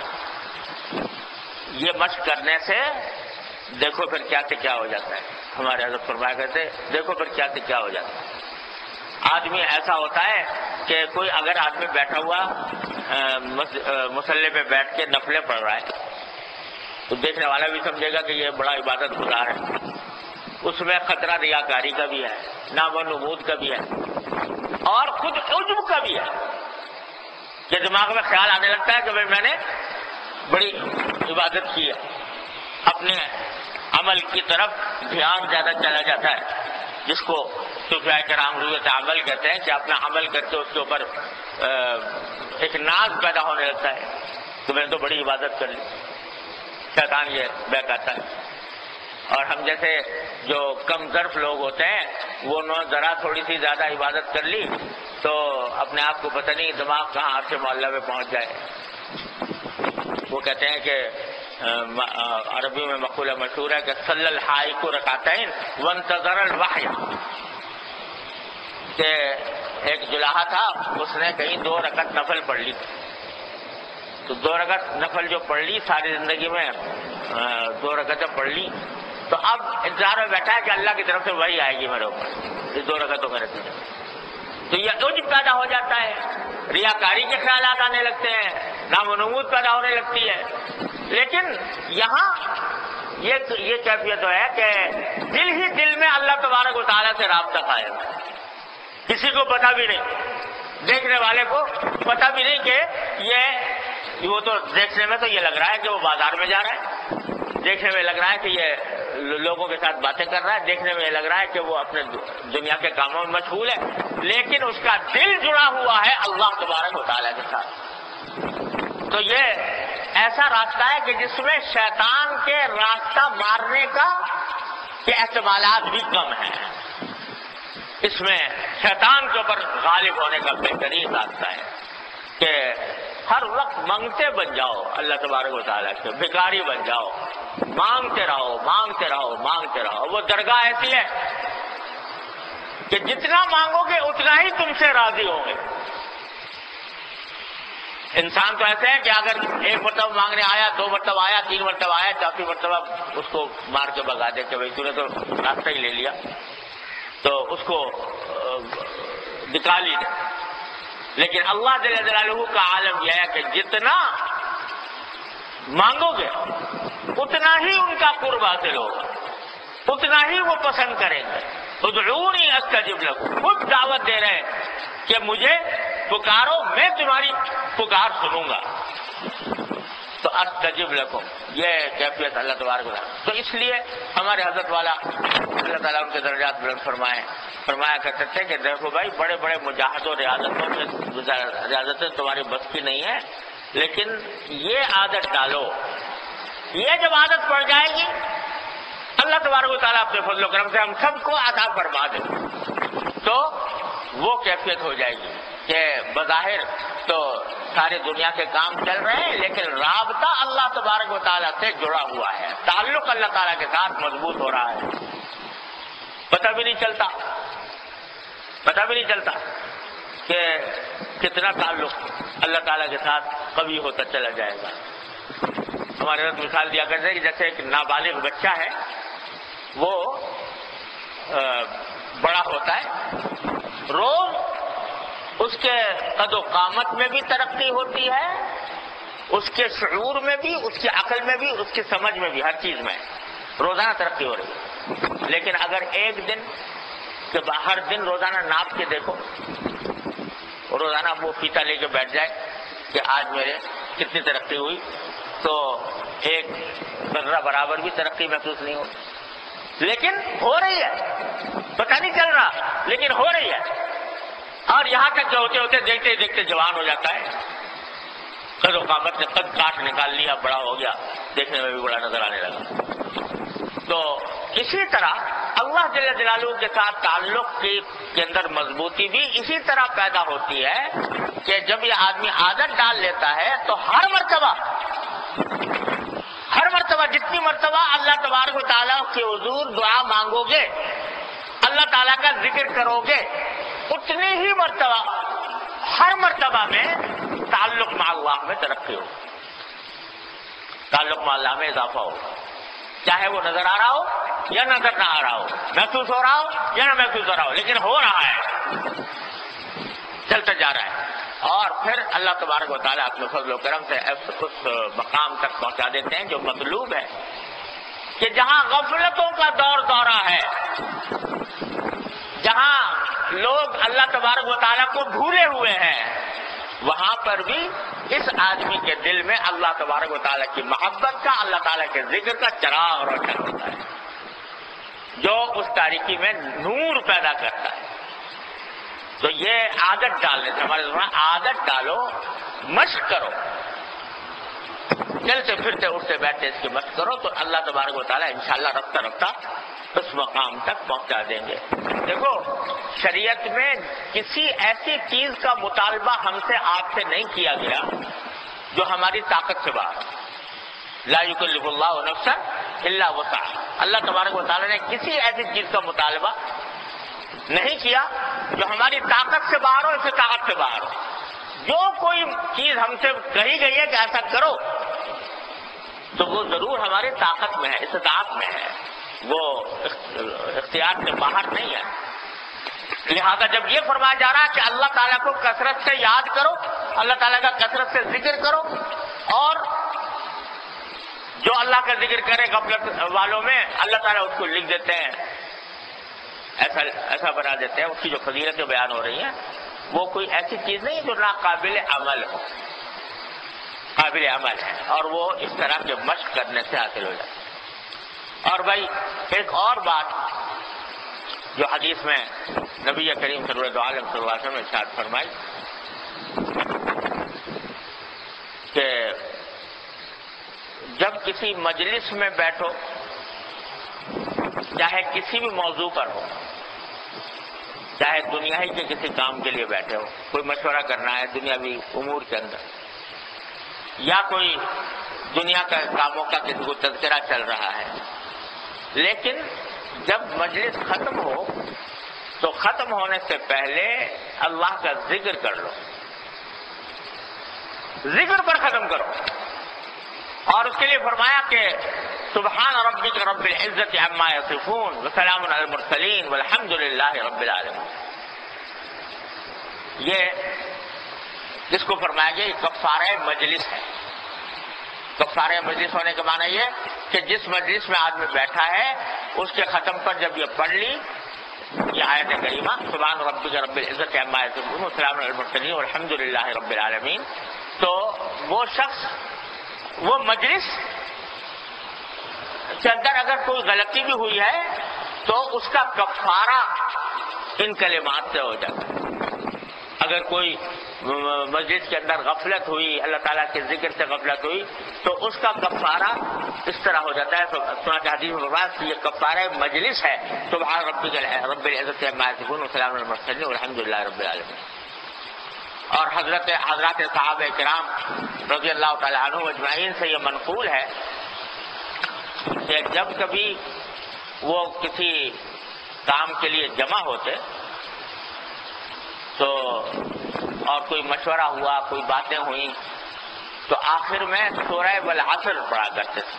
یہ مشق کرنے سے دیکھو پھر کیا سے کیا ہو جاتا ہے. ہمارے حضرت فرمایا کرتے دیکھو پھر کیا سے کیا ہو جاتا ہے. آدمی ایسا ہوتا ہے کہ کوئی اگر آدمی بیٹھا ہوا مصلی پہ بیٹھ کے نفلیں پڑھ رہا ہے تو دیکھنے والا بھی سمجھے گا کہ یہ بڑا عبادت گزار ہے. اس میں خطرہ ریاکاری کا بھی ہے, نام و نمود کا بھی ہے, اور خود عجب کا بھی ہے کہ دماغ میں خیال آنے لگتا ہے کہ بھائی میں نے بڑی عبادت کی ہے. اپنے عمل کی طرف دھیان زیادہ چلا جاتا ہے, جس کو صوفیاء کرام رویت عمل کہتے ہیں کہ اپنا عمل کر کے اس کے اوپر ایک ناز پیدا ہونے لگتا ہے کہ میں نے تو بڑی عبادت کر لی. شیطان یہ بہکاتا ہے. اور ہم جیسے جو کم ظرف لوگ ہوتے ہیں وہ ذرا تھوڑی سی زیادہ عبادت کر لی تو اپنے آپ کو پتہ نہیں دماغ کہاں عرش معلیٰ میں پہنچ جائے. وہ کہتے ہیں کہ عربی میں مقولہ مشہور ہے کہ صلی الحائق رکعتین وانتظر الوحی, کہ ایک جلاحہ تھا اس نے کہیں 2 رکعت نفل پڑھ لی, تو 2 رکعت نفل جو پڑھ لی ساری زندگی میں 2 رکعتیں پڑھ لی, تو اب انتظار میں بیٹھا ہے کہ اللہ کی طرف سے وحی آئے گی میرے اوپر اس 2 رکعتوں کا نتیجہ. تو یہ عجب پیدا ہو جاتا ہے, ریاکاری کے خیالات آنے لگتے ہیں, نام و نمود پیدا ہونے لگتی ہے. لیکن یہاں یہ کیفیت ہے کہ دل ہی دل میں اللہ تبارک و تعالیٰ سے رابطہ قائم ہے. کسی کو پتہ بھی نہیں, دیکھنے والے کو پتہ بھی نہیں کہ وہ تو دیکھنے میں تو یہ لگ رہا ہے کہ وہ بازار میں جا رہا ہے, دیکھنے میں لگ رہا ہے کہ یہ لوگوں کے ساتھ باتیں کر رہا ہے, دیکھنے میں لگ رہا ہے کہ وہ اپنے دنیا کے کاموں میں مشغول ہے, لیکن اس کا دل جڑا ہوا ہے اللہ تبارک و تعالیٰ کے ساتھ. تو یہ ایسا راستہ ہے کہ جس میں شیطان کے راستہ مارنے کا کے احتمالات بھی کم ہیں. اس میں شیطان کے اوپر غالب ہونے کا بہترین راستہ ہے کہ ہر وقت مانگتے بن جاؤ اللہ تبارک و تعالیٰ سے, بھکاری بن جاؤ, مانگتے رہو مانگتے رہو مانگتے رہو. وہ درگاہ ایسی ہے کہ جتنا مانگو گے اتنا ہی تم سے راضی ہوں گے. انسان تو ایسے ہے کہ اگر 1 مرتبہ مانگنے آیا, 2 مرتبہ آیا, 3 مرتبہ آیا, 4 مرتبہ اس کو مار کے بگا دے کہ بھائی تو نے تو راستہ ہی لے لیا, تو اس کو نکال ہی دے. لیکن اللہ جل جلالہ کا عالم یہ ہے کہ جتنا مانگو گے اتنا ہی ان کا قرب حاصل ہوگا, اتنا ہی وہ پسند کریں گے. ادعونی استجب لکم, خود دعوت دے رہے ہیں کہ مجھے پکارو میں تمہاری پکار سنوں گا. تو استجب لکم یہ کیفیت اللہ تبارک و تعالیٰ. تو اس لیے ہمارے حضرت والا اللہ تعالیٰ ان کے درجات بلند فرمایا کرتے تھے کہ دیکھو بھائی بڑے بڑے مجاہدوں ریاضتیں تمہاری بس کی نہیں ہے, لیکن یہ عادت ڈالو. یہ جب عادت پڑ جائے گی اللہ تبارک و تعالیٰ اپنے فضل و کرم سے ہم سب کو عطا فرما دے, تو وہ کیفیت ہو جائے گی کہ بظاہر تو ساری دنیا کے کام چل رہے ہیں لیکن رابطہ اللہ تبارک و تعالیٰ سے جڑا ہوا ہے, تعلق اللہ تعالیٰ کے ساتھ مضبوط ہو رہا ہے. پتہ بھی نہیں چلتا کہ کتنا تعلق اللہ تعالیٰ کے ساتھ کبھی ہوتا چلا جائے گا. ہمارے ساتھ مثال دیا کرتے ہیں کہ جیسے ایک نابالغ بچہ ہے, وہ بڑا ہوتا ہے, روز اس کے قد و قامت میں بھی ترقی ہوتی ہے, اس کے شعور میں بھی, اس کی عقل میں بھی, اس کی سمجھ میں بھی, ہر چیز میں روزانہ ترقی ہو رہی ہے. لیکن اگر ایک دن کہ ہر دن روزانہ ناپ کے دیکھو, روزانہ وہ فیتا لے کے بیٹھ جائے کہ آج میرے کتنی ترقی ہوئی, تو ایک ذرہ برابر بھی ترقی محسوس نہیں ہوتی. لیکن ہو رہی ہے, پتہ نہیں چل رہا لیکن ہو رہی ہے. اور یہاں تک کہ ہوتے ہوتے دیکھتے دیکھتے جوان ہو جاتا ہے, قد و قامت نے قد کاٹ نکال لیا, بڑا ہو گیا, دیکھنے میں بھی بڑا نظر آنے لگا. تو اسی طرح اللہ جل جلالہ کے ساتھ تعلق کے اندر مضبوطی بھی اسی طرح پیدا ہوتی ہے کہ جب یہ آدمی عادت ڈال لیتا ہے تو ہر مرتبہ جتنی مرتبہ اللہ تبارک و تعالیٰ کے حضور دعا مانگو گے، اللہ تعالیٰ کا ذکر کرو گے، اتنی ہی مرتبہ ہر مرتبہ میں تعلق مع اللہ میں ترقی ہو، تعلق مع اللہ میں اضافہ ہو، چاہے وہ نظر آ رہا ہو یا نظر نہ آ رہا ہو، محسوس ہو رہا ہو یا نہ محسوس ہو رہا ہو، لیکن ہو رہا ہے، چلتا جا رہا ہے۔ اور پھر اللہ تبارک و تعالیٰ اپنے فضل و کرم سے اس مقام تک پہنچا دیتے ہیں جو مطلوب ہے، کہ جہاں غفلتوں کا دورہ ہے، جہاں لوگ اللہ تبارک و تعالیٰ کو بھولے ہوئے ہیں، وہاں پر بھی اس آدمی کے دل میں اللہ تبارک و تعالیٰ کی محبت کا، اللہ تعالیٰ کے ذکر کا چراغ روشن ہوتا ہے، جو اس تاریکی میں نور پیدا کرتا ہے۔ تو یہ عادت ڈالنے سے ہمارے عادت ڈالو، مشق کرو، چلتے پھرتے اٹھتے بیٹھتے اس کی مشق کرو تو اللہ تبارک و تعالیٰ انشاءاللہ رفتہ رفتہ اس مقام تک پہنچا دیں گے۔ دیکھو، شریعت میں کسی ایسی چیز کا مطالبہ ہم سے آپ سے نہیں کیا گیا جو ہماری طاقت سے باہر ہو۔ لا یکلف اللہ نفسا الا وسعها، اللہ تبارک و تعالیٰ نے کسی ایسی چیز کا مطالبہ نہیں کیا جو ہماری طاقت سے باہر ہو، اس سے طاقت سے باہر ہو۔ جو کوئی چیز ہم سے کہی گئی ہے کہ ایسا کرو تو وہ ضرور ہماری طاقت میں ہے، استطاعت میں ہے، وہ اختیار سے باہر نہیں ہے۔ لہذا جب یہ فرمایا جا رہا ہے کہ اللہ تعالیٰ کو کثرت سے یاد کرو، اللہ تعالیٰ کا کثرت سے ذکر کرو، اور جو اللہ کا ذکر کرے غفلت والوں میں اللہ تعالیٰ اس کو لکھ دیتے ہیں، ایسا بنا دیتے ہیں۔ اس کی جو فضیلتیں بیان ہو رہی ہیں وہ کوئی ایسی چیز نہیں جو ناقابل عمل ہو، قابل عمل ہے، اور وہ اس طرح کے مشق کرنے سے حاصل ہو جائے۔ اور بھائی ایک اور بات جو حدیث میں نبی کریم صلی اللہ علیہ وسلم نے ارشاد فرمائی کہ جب کسی مجلس میں بیٹھو، چاہے کسی بھی موضوع پر ہو، چاہے دنیا ہی کے کسی کام کے لیے بیٹھے ہو، کوئی مشورہ کرنا ہے دنیاوی امور کے اندر، یا کوئی دنیا کا کاموں کا کسی کو تذکرہ چل رہا ہے، لیکن جب مجلس ختم ہو تو ختم ہونے سے پہلے اللہ کا ذکر کر لو، ذکر پر ختم کرو۔ اور اس کے لیے فرمایا کہ سبحان ربک رب العزت عما یصفون وسلام علی المرسلین والحمد للہ رب العالمین۔ یہ جس کو فرمایا گیا یہ کفارہ مجلس ہے۔ کفارہ مجلس ہونے کے معنی یہ کہ جس مجلس میں آدمی بیٹھا ہے اس کے ختم پر جب یہ پڑھ لی یہ آیت کریمہ سبحان ربک رب العزت عما یصفون وسلام علی المرسلین والحمد للہ رب العالمین، تو وہ شخص، وہ مجلس کے اندر اگر کوئی غلطی بھی ہوئی ہے تو اس کا کفارہ ان کلمات سے ہو جاتا ہے۔ اگر کوئی مجلس کے اندر غفلت ہوئی، اللہ تعالیٰ کے ذکر سے غفلت ہوئی، تو اس کا کفارہ اس طرح ہو جاتا ہے۔ سنت حدیث میں بات یہ کفارہ مجلس ہے، سبحان ربک رب العزت عما یصفون وسلام علی المرسلین والحمد للہ رب العالمین۔ اور حضرات صحابہ کرام رضی اللہ تعالیٰ عنہ اجمعین سے یہ منقول ہے کہ جب کبھی وہ کسی کام کے لیے جمع ہوتے تو اور کوئی مشورہ ہوا، کوئی باتیں ہوئیں، تو آخر میں سورہ والعصر پڑھا کرتے تھے۔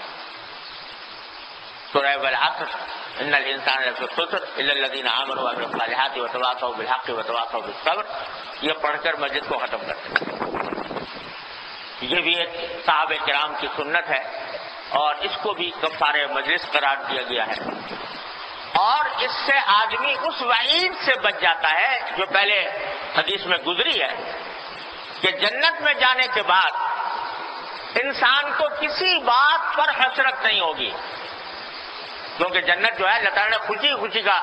سورہ والعصر ان الانسان لفی خسر الا الذین آمنوا وعملوا الصالحات وتواصوا بالحق وتواصوا بالصبر، یہ پڑھ کر مسجد کو ختم کرتے تھے۔ یہ بھی ایک صحابہ کرام کی سنت ہے اور اس کو بھی کفارہ مجلس قرار دیا گیا ہے، اور اس سے آدمی اس وعید سے بچ جاتا ہے جو پہلے حدیث میں گزری ہے کہ جنت میں جانے کے بعد انسان کو کسی بات پر حسرت نہیں ہوگی، کیونکہ جنت جو ہے اللہ تعالیٰ نے خوشی خوشی کا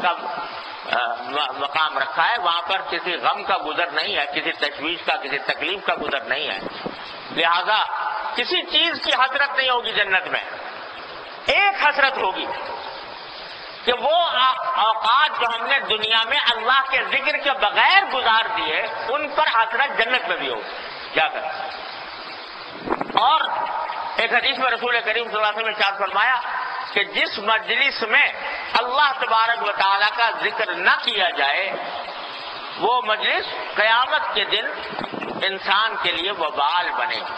مقام رکھا ہے، وہاں پر کسی غم کا گزر نہیں ہے، کسی تشویش کا، کسی تکلیف کا گزر نہیں ہے، لہذا کسی چیز کی حسرت نہیں ہوگی جنت میں۔ ایک حسرت ہوگی کہ وہ اوقات جو ہم نے دنیا میں اللہ کے ذکر کے بغیر گزار دیے ان پر حسرت جنت میں بھی ہوگی جا کر۔ اور ایک حدیث میں رسول کریم صلی اللہ علیہ وسلم نے ارشاد فرمایا کہ جس مجلس میں اللہ تبارک و تعالیٰ کا ذکر نہ کیا جائے وہ مجلس قیامت کے دن انسان کے لیے وبال بنے گی،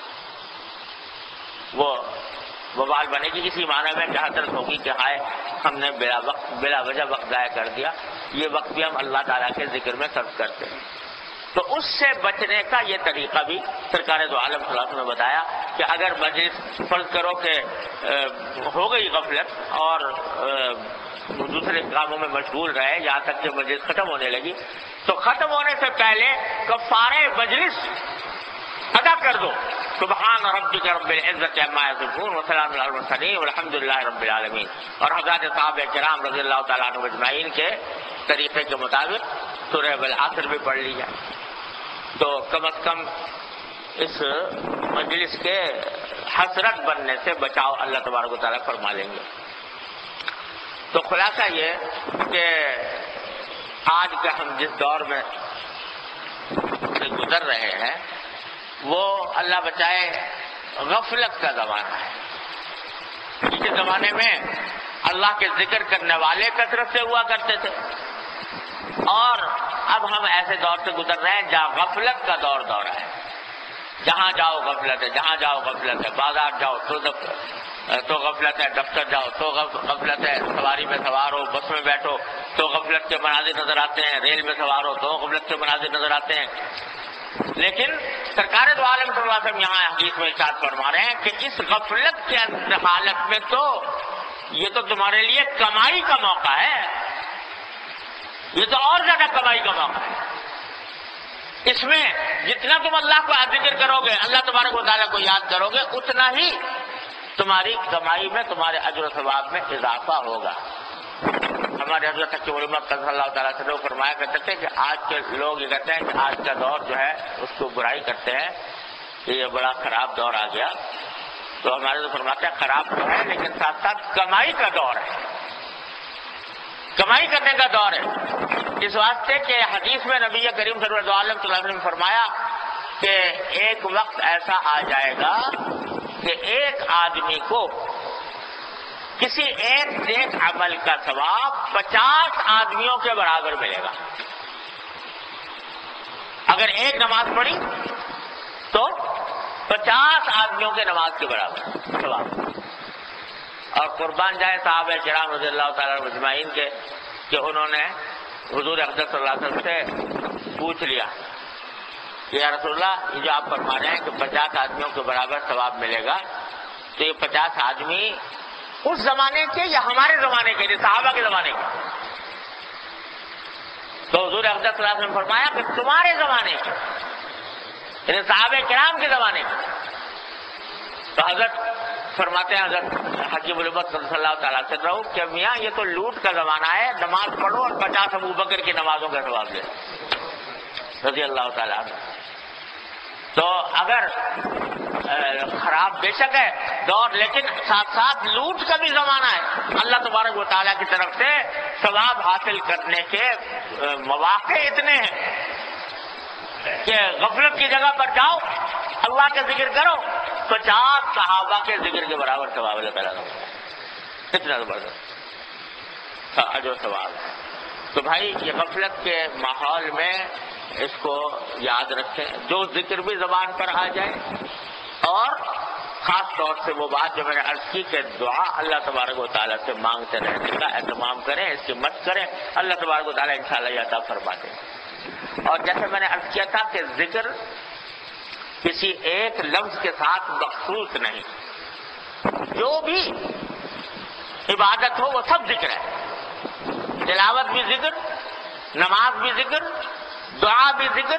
وہ وبال بنے گی اسی معنی میں کہ حسرت ہوگی کہ ہائے ہم نے بلا وجہ وقت ضائع کر دیا، یہ وقت بھی ہم اللہ تعالیٰ کے ذکر میں صرف کرتے ہیں۔ تو اس سے بچنے کا یہ طریقہ بھی سرکار دو عالم صلی اللہ علیہ وسلم نے بتایا کہ اگر مجلس فرض کرو کہ ہو گئی غفلت اور دوسرے کاموں میں مشغول رہے یہاں تک کہ مجلس ختم ہونے لگی، تو ختم ہونے سے پہلے کفارے مجلس ادا کر دو، سبحان ربک رب العزت عما یصفون وسلام علی المرسلین والحمد للہ رب العالمین۔ اور حضرات صحابہ کرام رضی اللہ تعالیٰ عنہ اجمعین کے طریقے کے مطابق سورہ والعصر بھی پڑھ لی جائے، تو کم از کم اس مجلس کے حسرت بننے سے بچاؤ اللہ تبارک و تعالیٰ فرما لیں گے۔ تو خلاصہ یہ کہ آج کے ہم جس دور میں سے گزر رہے ہیں وہ اللہ بچائے غفلت کا زمانہ ہے۔ پچھلے زمانے میں اللہ کے ذکر کرنے والے کثرت سے ہوا کرتے تھے، اور اب ہم ایسے دور سے گزر رہے ہیں جہاں غفلت کا دور ہے، جہاں جاؤ غفلت ہے، جہاں جاؤ غفلت ہے، بازار جاؤ تو غفلت ہے، دفتر جاؤ تو غفلت ہے، سواری میں سوار ہو، بس میں بیٹھو تو غفلت کے مناظر نظر آتے ہیں، ریل میں سوار ہو تو غفلت کے مناظر نظر آتے ہیں۔ لیکن سرکار دو عالم صلی اللہ علیہ وسلم یہاں حدیث میں ارشاد فرما رہے ہیں کہ اس غفلت کے حالت میں تو یہ تو تمہارے لیے کمائی کا موقع ہے، یہ تو اور زیادہ کمائی کا موقع ہے۔ اس میں جتنا تم اللہ کو ذکر کرو گے، اللہ تبارک و تعالیٰ کو یاد کرو گے، اتنا ہی تمہاری کمائی میں، تمہارے اجر و ثواب میں اضافہ ہوگا۔ ہمارے حضرت حکیم الامت صلی اللہ تعالیٰ سے فرمایا کرتے تھے کہ آج کے لوگ یہ کہتے ہیں کہ آج کا دور جو ہے اس کو برائی کرتے ہیں کہ یہ بڑا خراب دور آ گیا، تو ہمارے تو فرماتے ہیں خراب تو ہے لیکن ساتھ ساتھ کمائی کا دور ہے، کمائی کرنے کا دور ہے۔ اس واسطے کہ حدیث میں نبی کریم صلی اللہ علیہ وسلم نے فرمایا کہ ایک وقت ایسا آ جائے گا کہ ایک آدمی کو کسی ایک نیک عمل کا ثواب 50 آدمیوں کے برابر ملے گا۔ اگر ایک نماز پڑھی تو 50 آدمیوں کے نماز کے برابر ثواب۔ اور قربان جائے صحابہ کرام رضی اللہ تعالیٰ عنہ اجمعین کے کہ انہوں نے حضور اقدس صلی اللہ علیہ وسلم سے پوچھ لیا کہ یا رسول اللہ، یہ جو آپ فرما رہے ہیں کہ 50 آدمیوں کے برابر ثواب ملے گا، تو یہ 50 آدمی اس زمانے کے یا ہمارے زمانے کے، صحابہ کے زمانے کے؟ تو حضور اقدس صلی اللہ علیہ وسلم نے فرمایا کہ تمہارے زمانے کے، یعنی صحابہ کرام کے زمانے کے۔ تو حضرت فرماتے ہیں، حضرت حکیم الامت صلی اللہ تعالیٰ سے رہو کہ میاں یہ تو لوٹ کا زمانہ ہے، نماز پڑھو اور 50 ابو بکر کی نمازوں کا ثواب لے رضی اللہ تعالیٰ عنہ۔ تو اگر خراب بے شک ہے دور، لیکن ساتھ ساتھ لوٹ کا بھی زمانہ ہے۔ اللہ تبارک و تعالیٰ کی طرف سے ثواب حاصل کرنے کے مواقع اتنے ہیں کہ غفلت کی جگہ پر جاؤ، اللہ کا ذکر کرو، 50 صحابہ کے ذکر کے برابر ثواب اللہ تعالیٰ کا، کتنا زبردست اجر و ثواب ہے۔ تو بھائی یہ غفلت کے ماحول میں اس کو یاد رکھیں، جو ذکر بھی زبان پر آ جائے، اور خاص طور سے وہ بات جو میں نے عرض کی کہ دعا اللہ تبارک و تعالیٰ سے مانگتے رہنے کا اہتمام کریں، اس کی مدد کریں، اللہ تبارک و تعالیٰ انشاءاللہ عطا فرماتے ہیں۔ اور جیسے میں نے عرض کیا تھا کہ ذکر کسی ایک لفظ کے ساتھ مخصوص نہیں، جو بھی عبادت ہو وہ سب ذکر ہے، تلاوت بھی ذکر، نماز بھی ذکر، دعا بھی ذکر،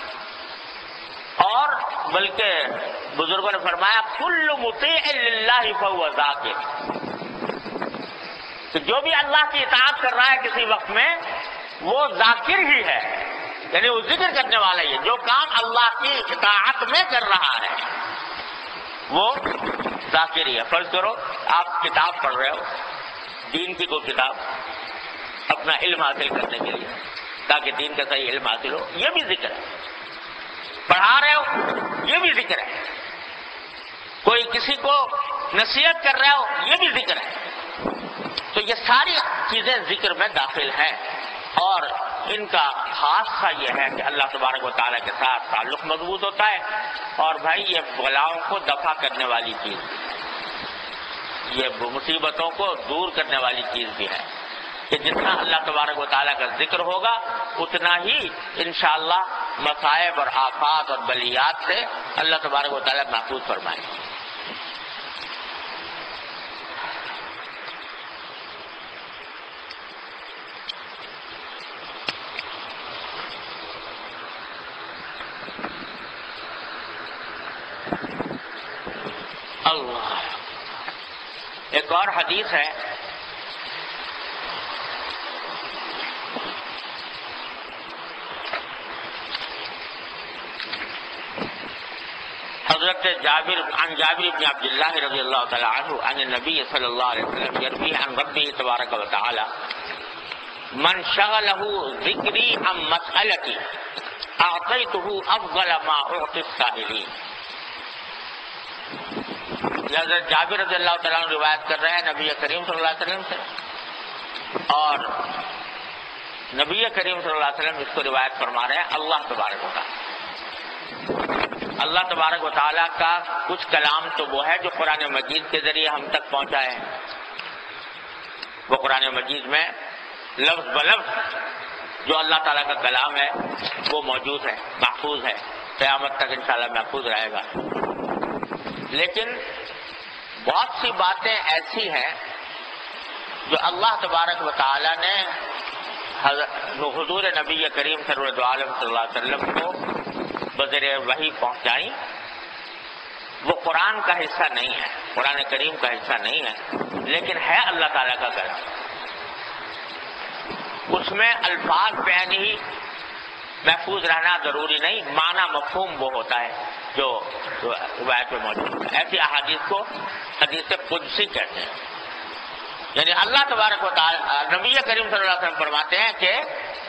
اور بلکہ بزرگوں نے فرمایا کل مطیع للہ فہو ذاکر، کہ جو بھی اللہ کی اطاعت کر رہا ہے کسی وقت میں وہ ذاکر ہی ہے، یعنی وہ ذکر کرنے والا ہی ہے۔ جو کام اللہ کی اطاعت میں کر رہا ہے وہ ذاکر ہی ہے۔ فرض کرو آپ کتاب پڑھ رہے ہو دین کی کوئی کتاب اپنا علم حاصل کرنے کے لیے تاکہ دین کا صحیح علم حاصل ہو، یہ بھی ذکر ہے. پڑھا رہے ہو یہ بھی ذکر ہے. کوئی کسی کو نصیحت کر رہا ہو یہ بھی ذکر ہے. تو یہ ساری چیزیں ذکر میں داخل ہیں، اور ان کا خاصہ یہ ہے کہ اللہ تبارک و تعالیٰ کے ساتھ تعلق مضبوط ہوتا ہے. اور بھائی یہ بلاؤں کو دفع کرنے والی چیز بھی ہے، یہ مصیبتوں کو دور کرنے والی چیز بھی ہے کہ جتنا اللہ تبارک و تعالیٰ کا ذکر ہوگا اتنا ہی انشاءاللہ مصائب اور آفات اور بلیات سے اللہ تبارک و تعالیٰ محفوظ فرمائے. اللہ. ایک اور حدیث ہے حضرت جابر عن جابر بن عبد الله رضی اللہ تعالی عنہ عن النبي صلی اللہ علیہ وسلم يروي عن ربه تبارک و تعالی من شغله ذکری عن مسألتی اعطیته افضل ما اعطی السائلین. حضرت جابر رضی اللہ تعالیٰ عنہ روایت کر رہے ہیں نبی کریم صلی اللہ علیہ وسلم سے، اور نبی کریم صلی اللہ علیہ وسلم اس کو روایت فرما رہے ہیں اللہ تبارک و تعالیٰ. اللہ تبارک و تعالیٰ کا کچھ کلام تو وہ ہے جو قرآن مجید کے ذریعے ہم تک پہنچا ہے. وہ قرآن مجید میں لفظ بلفظ جو اللہ تعالیٰ کا کلام ہے وہ موجود ہے، محفوظ ہے، قیامت تک انشاءاللہ محفوظ رہے گا. لیکن بہت سی باتیں ایسی ہیں جو اللہ تبارک و تعالیٰ نے حضور نبی کریم سرور عالم صلی اللہ علیہ وسلم کو بذریعہ وحی پہنچائیں. وہ قرآن کا حصہ نہیں ہے، قرآن کریم کا حصہ نہیں ہے، لیکن ہے اللہ تعالیٰ کا کلام. اس میں الفاظ بیان ہی محفوظ رہنا ضروری نہیں، معنی مفہوم وہ ہوتا ہے جو روایت میں موجود ہے. ایسی احادیث کو حدیث قدسی کہتے ہیں. یعنی اللہ تبارک و تعالی نبی کریم صلی اللہ علیہ وسلم فرماتے ہیں کہ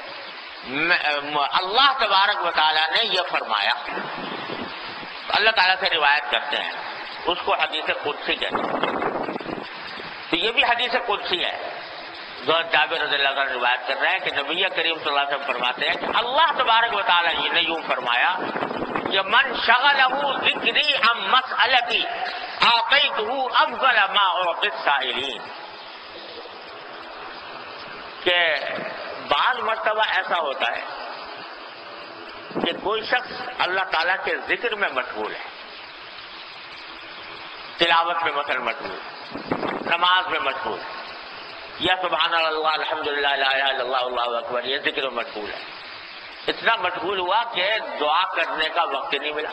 اللہ تبارک و تعالیٰ نے یہ فرمایا، اللہ تعالیٰ سے روایت کرتے ہیں، اس کو حدیث قدسی کہتے ہیں. تو یہ بھی حدیث قدسی ہے. جابر رضی اللہ عنہ روایت کر رہے ہیں کہ نبی کریم صلی اللہ علیہ وسلم فرماتے ہیں کہ اللہ تبارک و تعالیٰ نے یوں فرمایا کہ من شغلہ ذکری عن مسألتی اعطیتہ افضل ما اعطی السائلین. کہ بعض مرتبہ ایسا ہوتا ہے کہ کوئی شخص اللہ تعالیٰ کے ذکر میں مشغول ہے، تلاوت میں مثلا مشغول، نماز میں مشغول ہے، یا سبحان اللہ الحمدللہ لا الہ الا اللہ اللہ اکبر یہ ذکر میں مشغول ہے. اتنا مشغول ہوا کہ دعا کرنے کا وقت نہیں ملا،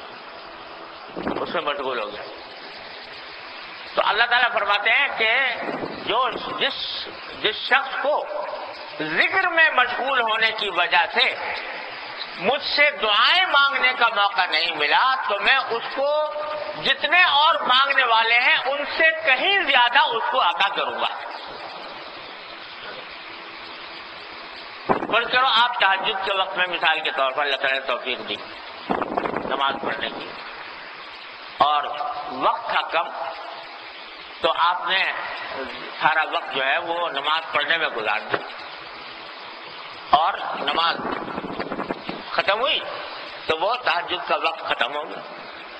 اس میں مشغول ہو گیا. تو اللہ تعالیٰ فرماتے ہیں کہ جو جس شخص کو ذکر میں مشغول ہونے کی وجہ سے مجھ سے دعائیں مانگنے کا موقع نہیں ملا تو میں اس کو جتنے اور مانگنے والے ہیں ان سے کہیں زیادہ اس کو عطا کروں گا. فرض کرو آپ تہجد کے وقت میں مثال کے طور پر اللہ تعالیٰ نے توفیق دی نماز پڑھنے کی، اور وقت تھا کم، تو آپ نے سارا وقت جو ہے وہ نماز پڑھنے میں گزار دیا، اور نماز ختم ہوئی تو وہ تہجد کا وقت ختم ہو گیا.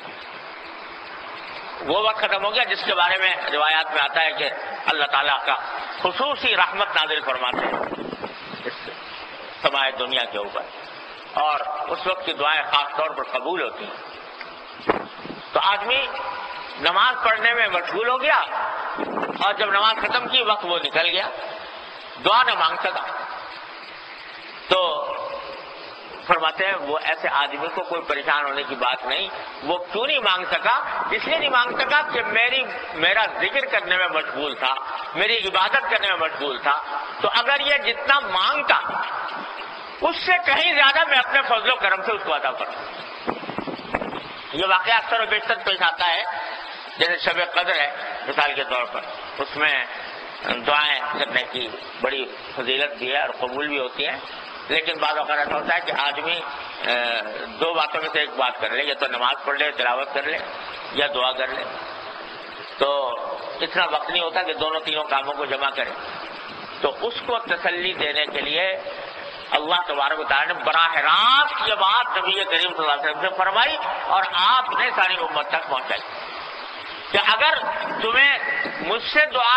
وہ وقت ختم ہو گیا جس کے بارے میں روایات میں آتا ہے کہ اللہ تعالیٰ کا خصوصی رحمت نازل فرماتے ہیں اس سمائے دنیا کے اوپر، اور اس وقت کی دعائیں خاص طور پر قبول ہوتی ہیں. تو آدمی نماز پڑھنے میں مشغول ہو گیا، اور جب نماز ختم کی وقت وہ نکل گیا، دعا نہ مانگ سکا. تو فرماتے ہیں وہ ایسے آدمی کو کوئی پریشان ہونے کی بات نہیں. وہ کیوں نہیں مانگ سکا؟ اس لیے نہیں مانگ سکا کہ میرا ذکر کرنے میں مشغول تھا، میری عبادت کرنے میں مشغول تھا. تو اگر یہ جتنا مانگتا اس سے کہیں زیادہ میں اپنے فضل و کرم سے اس کو عطا کروں. یہ واقعہ اکثر و بیشتر پیش آتا ہے. جیسے شب قدر ہے مثال کے طور پر، اس میں دعائیں کرنے کی بڑی فضیلت بھی ہے اور قبول بھی ہوتی ہیں، لیکن بعض اوقات ایسا ہوتا ہے کہ آدمی دو باتوں میں سے ایک بات کر لے، یا تو نماز پڑھ لے، تلاوت کر لے، یا دعا کر لے، تو اتنا وقت نہیں ہوتا کہ دونوں تینوں کاموں کو جمع کرے. تو اس کو تسلی دینے کے لیے اللہ تبارک و تعالیٰ نے براہ راست یہ بات نبی کریم صلی اللہ علیہ وسلم سے فرمائی اور آپ نے ساری امت تک پہنچائی کہ اگر تمہیں مجھ سے دعا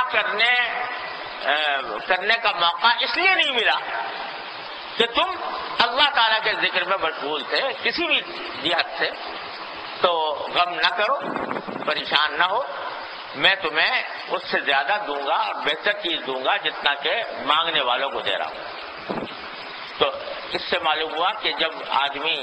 کرنے کا موقع اس لیے نہیں ملا کہ تم اللہ تعالیٰ کے ذکر میں مشغول تھے کسی بھی جہت سے، تو غم نہ کرو، پریشان نہ ہو، میں تمہیں اس سے زیادہ دوں گا اور بہتر چیز دوں گا جتنا کہ مانگنے والوں کو دے رہا ہوں. تو اس سے معلوم ہوا کہ جب آدمی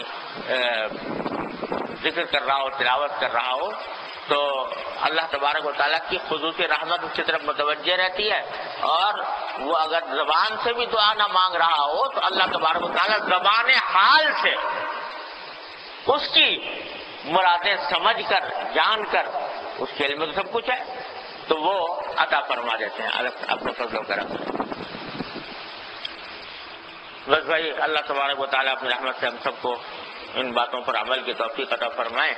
ذکر کر رہا ہو، تلاوت کر رہا ہو، تو اللہ تبارک و تعالیٰ کی خصوصی رحمت اس کی طرف متوجہ رہتی ہے، اور وہ اگر زبان سے بھی دعا نہ مانگ رہا ہو تو اللہ تبارک و تعالیٰ زبان حال سے اس کی مرادیں سمجھ کر، جان کر، اس کے علم میں تو سب کچھ ہے، تو وہ عطا فرما دیتے ہیں اپنے فضل و کرم سے. بس بھائی اللہ تبارک و تعالیٰ اپنی رحمت سے ہم سب کو ان باتوں پر عمل کی توفیق عطا فرمائے.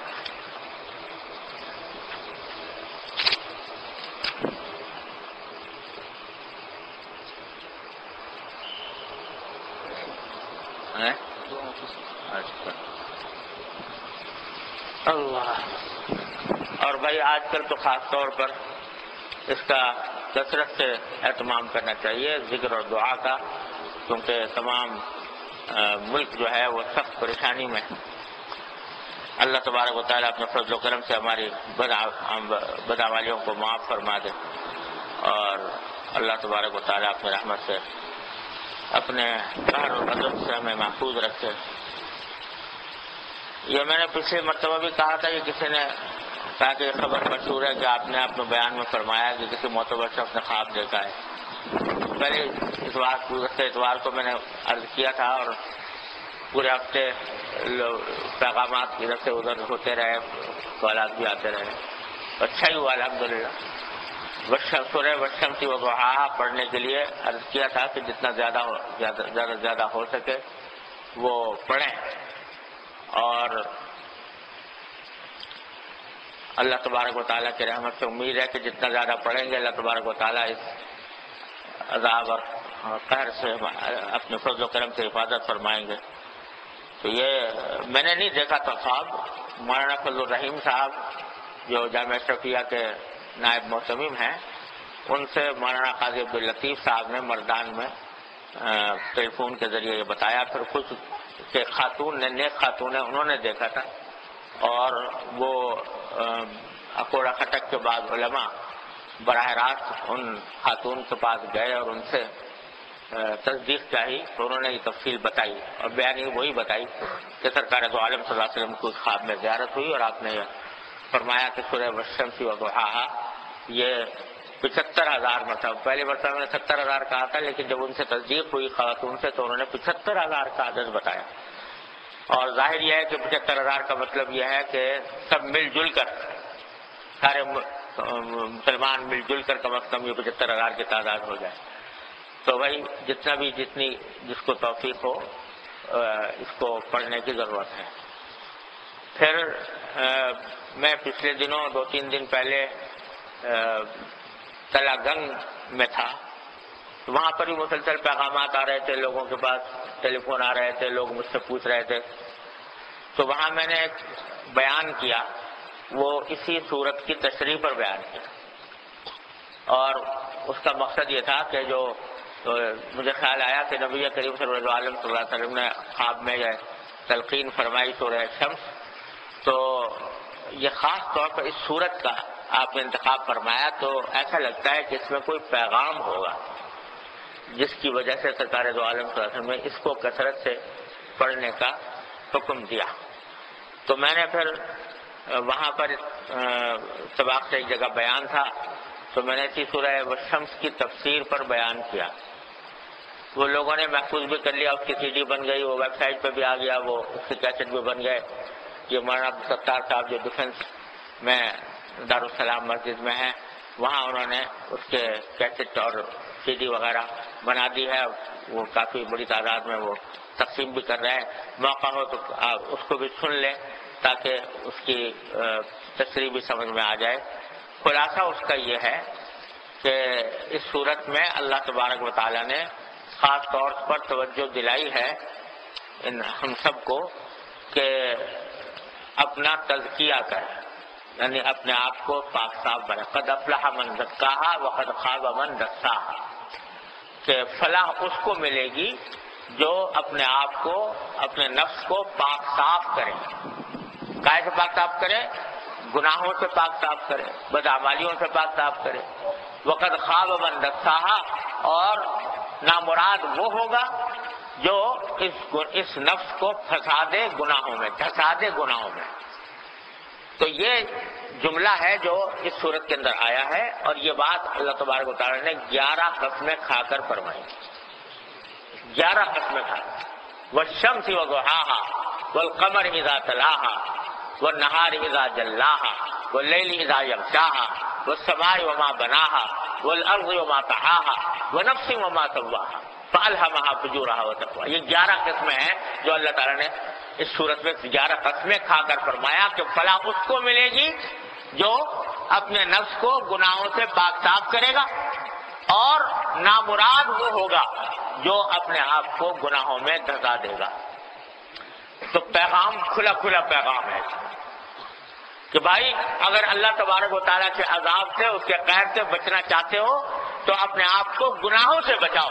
اللہ. اور بھائی آج کل تو خاص طور پر اس کا کثرت سے اہتمام کرنا چاہیے ذکر اور دعا کا، کیونکہ تمام ملک جو ہے وہ سخت پریشانی میں. اللہ تبارک و تعالیٰ اپنے فضل و کرم سے ہماری بدعمالیوں کو معاف فرما دے، اور اللہ تبارک و تعالیٰ اپنی رحمت سے اپنے قہر اور غضب سے ہمیں محفوظ رکھے. یہ میں نے پچھلے مرتبہ بھی کہا تھا کہ کسی نے کہا کہ یہ خبر مشہور ہے کہ آپ نے اپنے بیان میں فرمایا کہ کسی معتبر شخص نے خواب دیکھا ہے. پہلے گزشتہ اتوار کو میں نے عرض کیا تھا، اور پورے ہفتے پیغامات ادھر سے ادھر ہوتے رہے، سوالات بھی آتے رہے. اچھا ہی ہوا الحمدللہ. سورہ والشمس وضحاہا پڑھنے کے لیے عرض کیا تھا کہ جتنا زیادہ ہو سکے وہ پڑھیں، اور اللہ تبارک و تعالیٰ کی رحمت سے امید ہے کہ جتنا زیادہ پڑھیں گے اللہ تبارک و تعالیٰ اس عذاب اور قہر سے اپنے فضل و کرم سے حفاظت فرمائیں گے. تو یہ میں نے نہیں دیکھا تھا خواب. مولانا فضل الرحیم صاحب جو جامعہ اشرفیہ کے نائب معتمم ہیں، ان سے مولانا قاضی عبداللطیف صاحب نے مردان میں ٹیلی فون کے ذریعے یہ بتایا. پھر کچھ کہ خاتون نے، نیک خاتون ہے، انہوں نے دیکھا تھا، اور وہ اکوڑا کھٹک کے بعد علماء براہ راست ان خاتون کے پاس گئے اور ان سے تصدیق چاہی، تو انہوں نے یہ تفصیل بتائی، اور بیان یہ وہی بتائی کہ سرکار دو عالم صلی اللہ علیہ وسلم کو خواب میں زیارت ہوئی، اور آپ نے یہ فرمایا کہ سورہ والشمس وضحاہا یہ 75,000 مرتبہ. پہلی مرتبہ میں نے 70,000 کہا تھا، لیکن جب ان سے تصدیق ہوئی خاتون سے تو انہوں نے 75,000 کا عدد بتایا. اور ظاہر یہ ہے کہ 75,000 کا مطلب یہ ہے کہ سب مل جل کر، سارے مسلمان مل جل کر کم از کم یہ 75,000 کی تعداد ہو جائے. تو بھائی جس کو توفیق ہو اس کو پڑھنے کی ضرورت ہے. پھر میں پچھلے دنوں 2-3 دن پہلے تلا گنگ میں تھا، وہاں پر بھی مسلسل پیغامات آ رہے تھے، لوگوں کے پاس ٹیلی فون آ رہے تھے، لوگ مجھ سے پوچھ رہے تھے. تو وہاں میں نے ایک بیان کیا، وہ اسی صورت کی تشریح پر بیان کیا، اور اس کا مقصد یہ تھا کہ جو مجھے خیال آیا کہ نبی کریم صلی اللہ علیہ وسلم نے خواب میں یہ تلقین فرمائی سورہ شمس، تو یہ خاص طور پر اس صورت کا آپ نے انتخاب فرمایا، تو ایسا لگتا ہے کہ اس میں کوئی پیغام ہوگا جس کی وجہ سے سرکار دو عالم صلی اللہ علیہ وسلم نے اس کو کثرت سے پڑھنے کا حکم دیا. تو میں نے پھر وہاں پر سباق سے ایک جگہ بیان تھا، تو میں نے اسی سورہ والشمس کی تفسیر پر بیان کیا. وہ لوگوں نے محفوظ بھی کر لیا، اس کی CD بن گئی، وہ ویب سائٹ پہ بھی آ گیا، وہ اس کے کیسٹ بھی بن گئے. یہ مولانا عبدالستار صاحب جو ڈیفنس میں دارالسلام مسجد میں ہیں، وہاں انہوں نے اس کے کیسٹ اور سی ڈی وغیرہ بنا دی ہے، وہ کافی بڑی تعداد میں وہ تقسیم بھی کر رہے ہیں. موقع ہو تو آپ اس کو بھی سن لیں تاکہ اس کی تشریح بھی سمجھ میں آ جائے. خلاصہ اس کا یہ ہے کہ اس صورت میں اللہ تبارک و تعالیٰ نے خاص طور پر توجہ دلائی ہے ہم سب کو کہ اپنا تزکیہ کریں، یعنی اپنے آپ کو پاک صاف بنائیں. قد افلح من زکاہا وقد خاب من دساہا، کہ فلاح اس کو ملے گی جو اپنے آپ کو، اپنے نفس کو پاک صاف کرے. کائے سے پاک صاف کرے؟ گناہوں سے پاک صاف کرے، بدعمالیوں سے پاک صاف کرے. وقد خاب من دساہا، اور نامراد وہ ہوگا جو اس نفس کو پھنسا دے گناہوں میں، دھسا دے گناہوں میں. تو یہ جملہ ہے جو اس صورت کے اندر آیا ہے، اور یہ بات اللہ تبارک و تعالیٰ نے 11 قسمیں کھا کر فرمائی. 11 قسمیں کھا کر. والشمس وضحاها والقمر اذا تلاها والنهار اذا جلاها والليل اذا يغشاها والسماء وما بناها والارض وما طحاها ونفس وما سواها فالهمها فجورها وتقواها. یہ 11 قسمیں ہیں جو اللہ تعالیٰ نے اس صورت میں 11 قسمیں کھا کر فرمایا کہ فلاح اس کو ملے گی جو اپنے نفس کو گناہوں سے پاک صاف کرے گا، اور نامراد وہ ہوگا جو اپنے آپ کو گناہوں میں دھسا دے گا. تو پیغام کھلا کھلا پیغام ہے کہ بھائی اگر اللہ تبارک و تعالیٰ کے عذاب سے، اس کے قہر سے بچنا چاہتے ہو تو اپنے آپ کو گناہوں سے بچاؤ.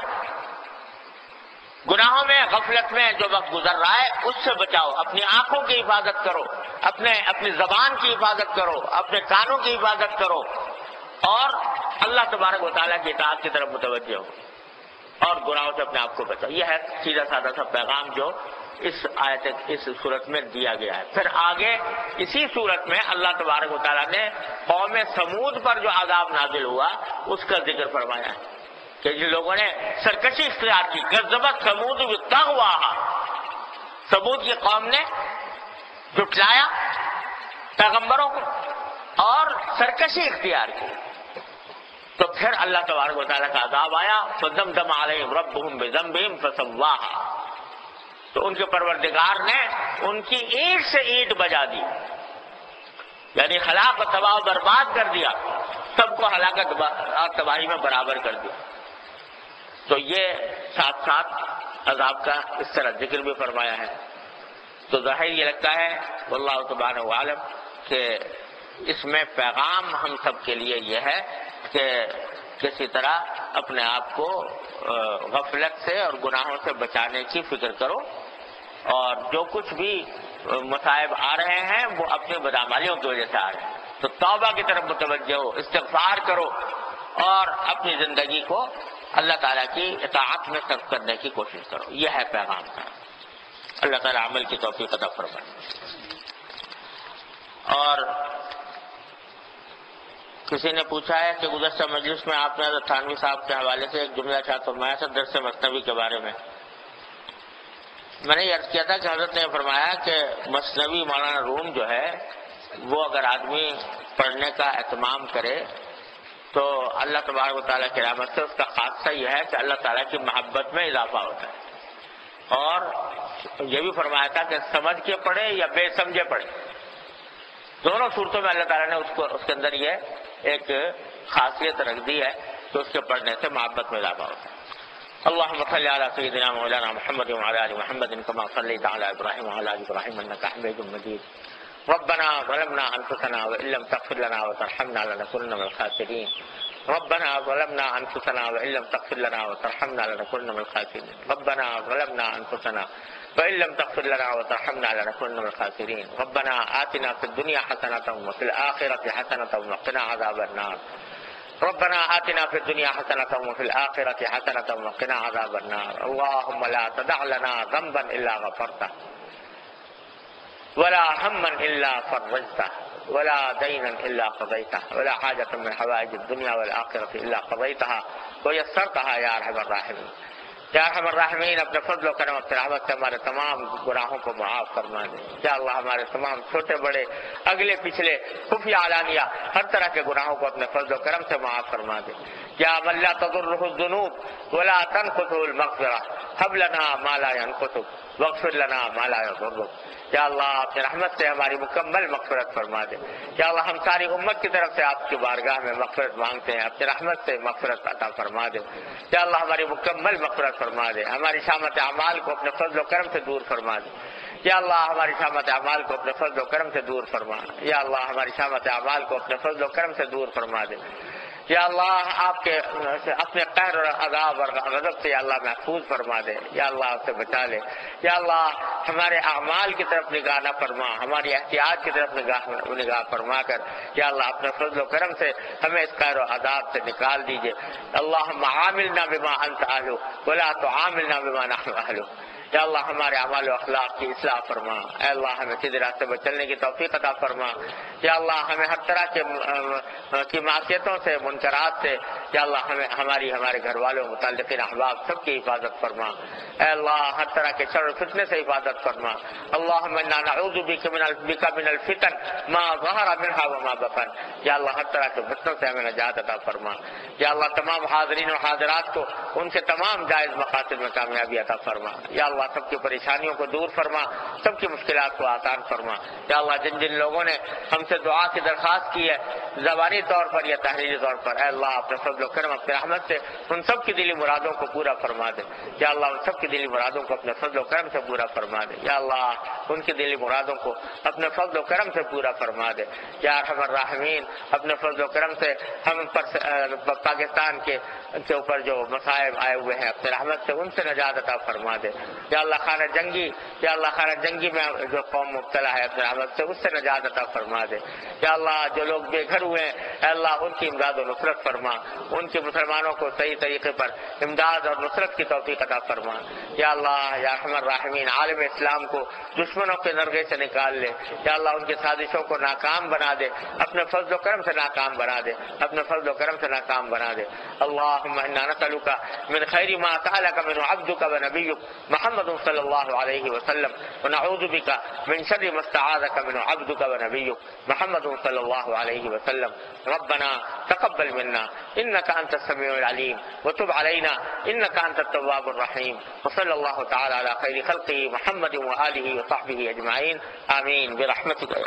گناہوں میں، غفلت میں جو وقت گزر رہا ہے اس سے بچاؤ. اپنی آنکھوں کی حفاظت کرو، اپنی زبان کی حفاظت کرو، اپنے کانوں کی حفاظت کرو، اور اللہ تبارک و تعالیٰ کی اطاعت کی طرف متوجہ ہو، اور گناہوں سے اپنے آپ کو بچاؤ. یہ ہے سیدھا سادہ سا پیغام جو اس آیت، اس صورت میں دیا گیا ہے. پھر آگے اسی صورت میں اللہ تبارک و تعالیٰ نے قوم سمود پر جو عذاب نازل ہوا اس کا ذکر فرمایا ہے کہ جن لوگوں نے سرکشی اختیار کی. کذبت ثمود بطغواہا، ثمود کی قوم نے جھٹلایا پیغمبروں کو اور سرکشی اختیار کی. تو پھر اللہ تبارک و تعالیٰ کا عذاب آیا. فدمدم علیہم ربہم بذنبہم فسواہا، تو ان کے پروردگار نے ان کی اینٹ سے اینٹ بجا دی، یعنی ہلاک و تباہ و برباد کر دیا، سب کو ہلاکت اور تباہی میں برابر کر دیا. تو یہ ساتھ ساتھ عذاب کا اس طرح ذکر بھی فرمایا ہے. تو ظاہر یہ لگتا ہے واللہ سبحانہ عالم کہ اس میں پیغام ہم سب کے لیے یہ ہے کہ کسی طرح اپنے آپ کو غفلت سے اور گناہوں سے بچانے کی فکر کرو، اور جو کچھ بھی مصائب آ رہے ہیں وہ اپنی بدعمالیوں کی وجہ سے آ رہے ہیں. تو توبہ کی طرف متوجہ ہو، استغفار کرو، اور اپنی زندگی کو اللہ تعالیٰ کی اطاعت میں صرف کرنے کی کوشش کرو. یہ ہے پیغام کا. اللہ تعالیٰ عمل کی توفیق عطا فرمائے. اور کسی نے پوچھا ہے کہ گزشتہ مجلس میں آپ نے حضرت تھانوی صاحب کے حوالے سے ایک جملہ فرمایا تھا درس مثنوی کے بارے میں. میں نے یہ عرض کیا تھا کہ حضرت نے فرمایا کہ مثنوی مولانا روم جو ہے وہ اگر آدمی پڑھنے کا اہتمام کرے تو اللہ تبارک و تعالیٰ کی رحمت سے اس کا خاصہ یہ ہے کہ اللہ تعالیٰ کی محبت میں اضافہ ہوتا ہے. اور یہ بھی فرمایا تھا کہ سمجھ کے پڑھے یا بے سمجھے پڑھے، دونوں صورتوں میں اللہ تعالیٰ نے اس کے اندر یہ ایک خاصیت رکھ دی ہے کہ اس کے پڑھنے سے محبت میں اضافہ ہوتا ہے. اللهم صل على سيدنا مولانا محمد وعلى ال محمد كما صليت على ابراهيم وعلى ال ابراهيم انك حميد مجيد. ربنا ظلمنا انفسنا وان لم تغفر لنا وترحمنا لنكونن من الخاسرين. ربنا ظلمنا انفسنا وان لم تغفر لنا وترحمنا لنكونن من الخاسرين. ربنا ظلمنا انفسنا وان لم تغفر لنا وترحمنا لنكونن من الخاسرين. ربنا آتنا في الدنيا حسنة وفي الآخرة حسنة وقنا عذاب النار. ربنا آتنا في الدنيا حسنة وفي الآخرة حسنة وقنا عذاب النار. اللهم لا تدع لنا ذنبا إلا غفرته ولا هما إلا فرجته ولا دينا إلا قضيته ولا حاجة من حوائج الدنيا والآخرة إلا قضيتها ويسرتها يا أرحم الراحمين. یا ارحم الراحمین اپنے فضل و کرم اپنے رحمت سے ہمارے تمام گناہوں کو معاف فرما دے. یا اللہ ہمارے تمام چھوٹے بڑے اگلے پچھلے خفیہ علانیہ ہر طرح کے گناہوں کو اپنے فضل و کرم سے معاف فرما دے. یا من لا تضرہ الذنوب ولا تنقصه المغفرہ هب لنا ما لا ينقصك واغفر لنا ما لا يضرك. یا اللہ اپنے رحمت سے ہماری مکمل مغفرت فرما دے. یا اللہ ہم ساری امت کی طرف سے آپ کی بارگاہ میں مغفرت مانگتے ہیں، اپنے رحمت سے مغفرت عطا فرما دے. یا اللہ ہماری مکمل مغفرت فرما دے، ہماری شامت اعمال کو اپنے فضل و کرم سے دور فرما دے. یا اللہ ہماری شامت اعمال کو اپنے فضل و کرم سے دور فرما. یا اللہ ہماری شامت اعمال کو اپنے فضل و کرم سے دور فرما دے. یا اللہ آپ کے اپنے قہر اور عذاب اور غضب سے یا اللہ محفوظ فرما دے. یا اللہ آپ سے بچا لے. یا اللہ ہمارے اعمال کی طرف نگاہ نہ فرما، ہماری احتیاط کی طرف نگاہ فرما کر یا اللہ اپنے فضل و کرم سے ہمیں اس قہر و عذاب سے نکال دیجیے. اللہم عاملنا بما انت اہلہ ولا تعاملنا بما نحن اہلہ. یا اللہ ہمارے اعمال و اخلاق کی اصلاح فرما. اے اللہ ہمیں سیدھے راستے پر چلنے کی توفیق عطا فرما. یا اللہ ہمیں ہر طرح کی معصیتوں سے، منکرات سے یا اللہ ہمارے گھر والوں، متعلقین، احباب سب کی حفاظت فرما. اے اللہ ہر طرح کے شر و فتنے سے حفاظت فرما. اللہم انا نعوذ بک من الفتن ما ظہر منها وما بطن. یا اللہ ہر طرح کے فتنوں سے ہمیں نجات عطا فرما. یا اللہ تمام حاضرین و حاضرات کو ان کے تمام جائز مقاصد میں کامیابی عطا فرما. یا اللہ سب کی پریشانیوں کو دور فرما، سب کی مشکلات کو آسان فرما. یا اللہ جن جن لوگوں نے ہم سے دعا کی درخواست کی ہے زبانی طور پر یا تحریری طور پر، اے اللہ اپنے فضل و کرم اپنے رحمت سے ان سب کی دلی مرادوں کو پورا فرما دے. یا اللہ ان سب کی دلی مرادوں کو اپنے فضل و کرم سے پورا فرما دے. یا اللہ ان کی دلی مرادوں کو اپنے فضل و کرم سے پورا فرما دے. یا ارحم الراحمین اپنے فضل و کرم سے ہم پر پاکستان کے اوپر جو مصائب آئے ہوئے ہیں اپنے رحمت سے ان سے نجات عطا فرما دے. یا اللہ خانہ جنگی میں جو قوم مبتلا ہے اپنے رحمت سے اس سے نجات عطا فرما دے. یا اللہ جو لوگ بے گھر ہوئے ہیں اے اللہ ان کی امداد و نصرت فرما، ان کے مسلمانوں کو صحیح طریقے پر امداد اور نصرت کی توفیق عطا فرما. یا اللہ یا ارحم الراحمین عالم اسلام کو دشمنوں کے نرغے سے نکال لے. یا اللہ ان کی سازشوں کو ناکام بنا دے، اپنے فضل و کرم سے ناکام بنا دے، اپنے فضل و کرم سے ناکام بنا دے. اللہم انا نسألک من خیر ما سألک من عبدک و نبیک محمد صلی اللہ علیہ وسلم ونعوذ بک من شر ما استعاذک من عبدک و نبیک محمد صلی اللہ علیہ وسلم. ربنا تقبل منا انک انت السمیع العلیم وتب علینا انک انت التواب الرحیم. وصلی اللہ تعالی علی خیر خلقہ محمد وآلہ وصحبہ اجمعین. آمین برحمتک.